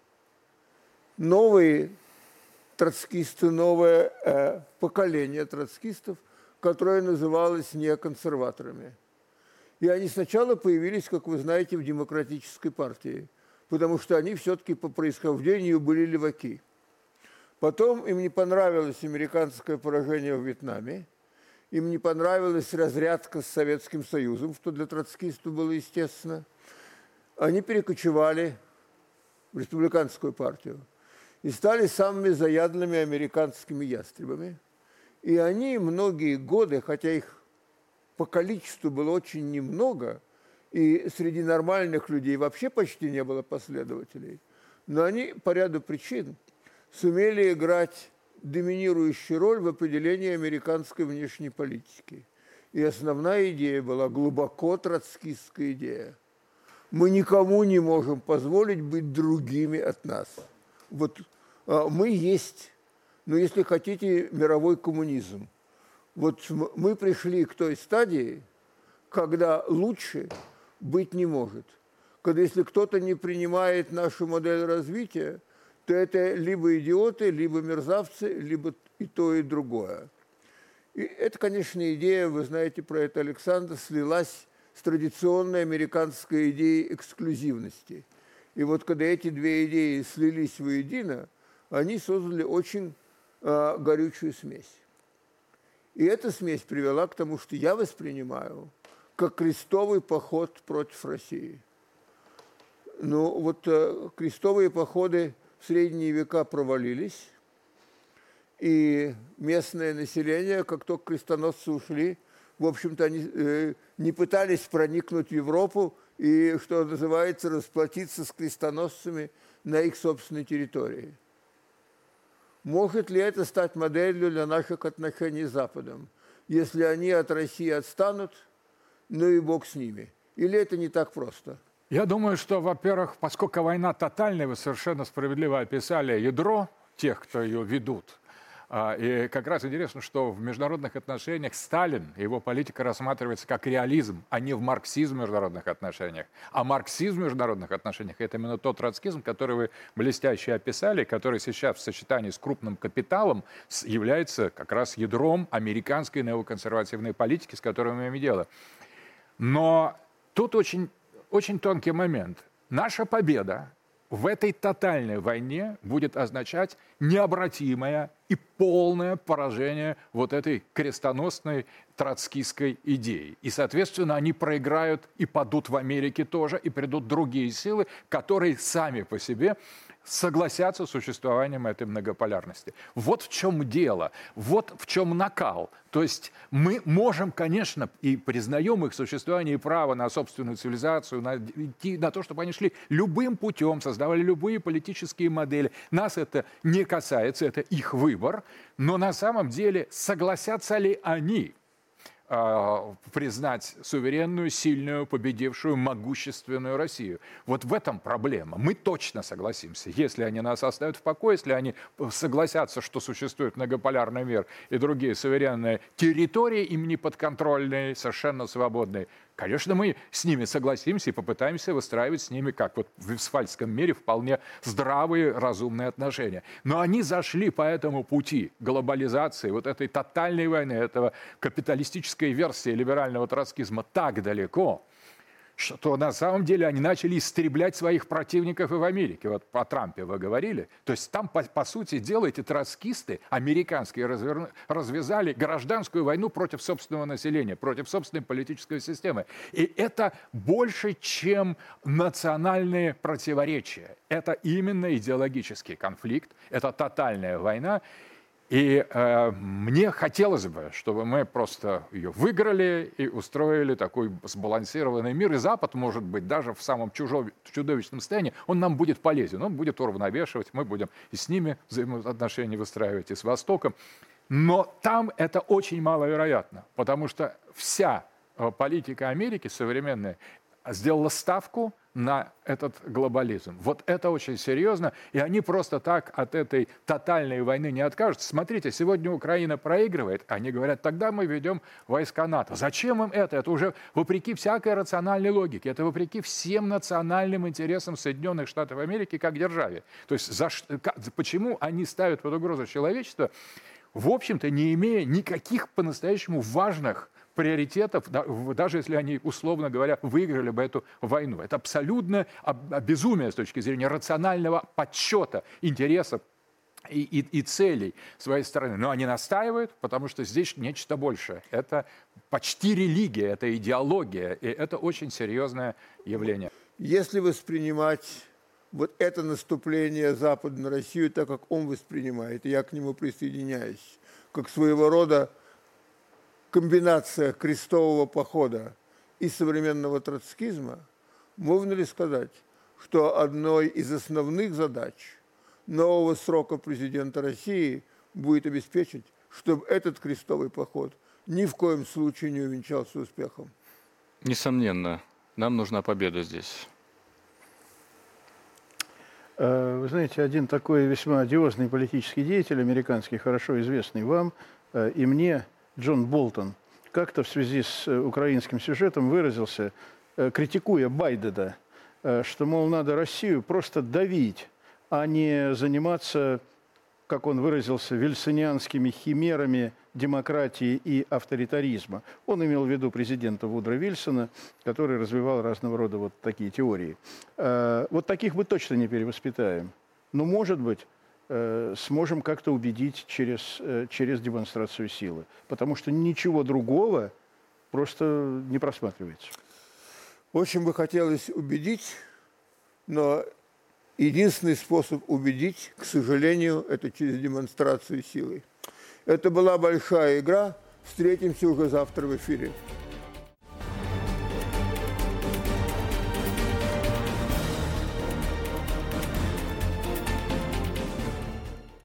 S1: новые троцкисты, новое поколение троцкистов, которое называлось неоконсерваторами. И они сначала появились, как вы знаете, в Демократической партии, потому что они все-таки по происхождению были леваки. Потом им не понравилось американское поражение в Вьетнаме, им не понравилась разрядка с Советским Союзом, что для троцкистов было естественно. Они перекочевали в Республиканскую партию и стали самыми заядлыми американскими ястребами. И они многие годы, хотя их по количеству было очень немного, и среди нормальных людей вообще почти не было последователей, но они по ряду причин сумели играть доминирующую роль в определении американской внешней политики. И основная идея была глубоко троцкистская идея. Мы никому не можем позволить быть другими от нас. Вот мы есть, но если хотите, мировой коммунизм. Вот мы пришли к той стадии, когда лучше быть не может. Когда если кто-то не принимает нашу модель развития, то это либо идиоты, либо мерзавцы, либо и то, и другое. И это, конечно, идея, вы знаете про это, Александр, слилась с традиционной американской идеей эксклюзивности. И вот когда эти две идеи слились воедино, они создали очень горючую смесь. И эта смесь привела к тому, что я воспринимаю как крестовый поход против России. Ну вот крестовые походы в средние века провалились, и местное население, как только крестоносцы ушли, в общем-то, они не пытались проникнуть в Европу и, что называется, расплатиться с крестоносцами на их собственной территории. Может ли это стать моделью для наших отношений с Западом? Если они от России отстанут, ну и бог с ними. Или это не так просто?
S2: Я думаю, что, во-первых, поскольку война тотальная, вы совершенно справедливо описали ядро тех, кто ее ведут. И как раз интересно, что в международных отношениях Сталин и его политика рассматривается как реализм, а не в марксизм в международных отношениях. А марксизм в международных отношениях – это именно тот троцкизм, который вы блестяще описали, который сейчас в сочетании с крупным капиталом является как раз ядром американской неоконсервативной политики, с которой мы имеем дело. Но тут очень тонкий момент. Наша победа в этой тотальной войне будет означать необратимое и полное поражение вот этой крестоносной троцкистской идеи. И, соответственно, они проиграют и падут в Америке тоже, и придут другие силы, которые сами по себе согласятся с существованием этой многополярности. Вот в чем дело, вот в чем накал. То есть мы можем, конечно, и признаем их существование и право на собственную цивилизацию, на то, чтобы они шли любым путем, создавали любые политические модели. Нас это не касается, это их выбор. Но на самом деле согласятся ли они признать суверенную, сильную, победившую, могущественную Россию? Вот в этом проблема. Мы точно согласимся, если они нас оставят в покое, если они согласятся, что существует многополярный мир и другие суверенные территории, им не подконтрольные, совершенно свободные. Конечно, мы с ними согласимся и попытаемся выстраивать с ними, как вот в Вестфальском мире, вполне здравые, разумные отношения. Но они зашли по этому пути глобализации, вот этой тотальной войны, этого капиталистической версии либерального троцкизма так далеко, что на самом деле они начали истреблять своих противников и в Америке. Вот о Трампе вы говорили. То есть там, по сути дела, эти троцкисты американские развязали гражданскую войну против собственного населения, против собственной политической системы. И это больше, чем национальные противоречия. Это именно идеологический конфликт, это тотальная война. И мне хотелось бы, чтобы мы просто ее выиграли и устроили такой сбалансированный мир. И Запад, может быть, даже в самом чудовищном состоянии, он нам будет полезен, он будет уравновешивать, мы будем и с ними взаимоотношения выстраивать, и с Востоком. Но там это очень маловероятно, потому что вся политика Америки современная сделала ставку на этот глобализм. Вот это очень серьезно, и они просто так от этой тотальной войны не откажутся. Смотрите, сегодня Украина проигрывает, они говорят, тогда мы ведем войска НАТО. Зачем им это? Это уже вопреки всякой рациональной логике, это вопреки всем национальным интересам Соединенных Штатов Америки как державе. То есть почему они ставят под угрозу человечество, в общем-то, не имея никаких по-настоящему важных приоритетов, даже если они, условно говоря, выиграли бы эту войну. Это абсолютно безумие с точки зрения рационального подсчета интересов и целей своей страны. Но они настаивают, потому что здесь нечто большее. Это почти религия, это идеология, и это очень серьезное явление.
S1: Если воспринимать вот это наступление Запада на Россию так, как он воспринимает, и я к нему присоединяюсь, как своего рода комбинация крестового похода и современного троцкизма, можно ли сказать, что одной из основных задач нового срока президента России будет обеспечить, чтобы этот крестовый поход ни в коем случае не увенчался успехом?
S5: Несомненно, нам нужна победа здесь.
S3: Вы знаете, один такой весьма одиозный политический деятель, американский, хорошо известный вам и мне, Джон Болтон, как-то в связи с украинским сюжетом выразился, критикуя Байдена, что, мол, надо Россию просто давить, а не заниматься, как он выразился, вильсонианскими химерами демократии и авторитаризма. Он имел в виду президента Вудро Вильсона, который развивал разного рода вот такие теории. Вот таких мы точно не перевоспитаем. Но, может быть, сможем как-то убедить через демонстрацию силы. Потому что ничего другого просто не просматривается.
S1: Очень бы хотелось убедить, но единственный способ убедить, к сожалению, это через демонстрацию силы. Это была большая игра. Встретимся уже завтра в эфире.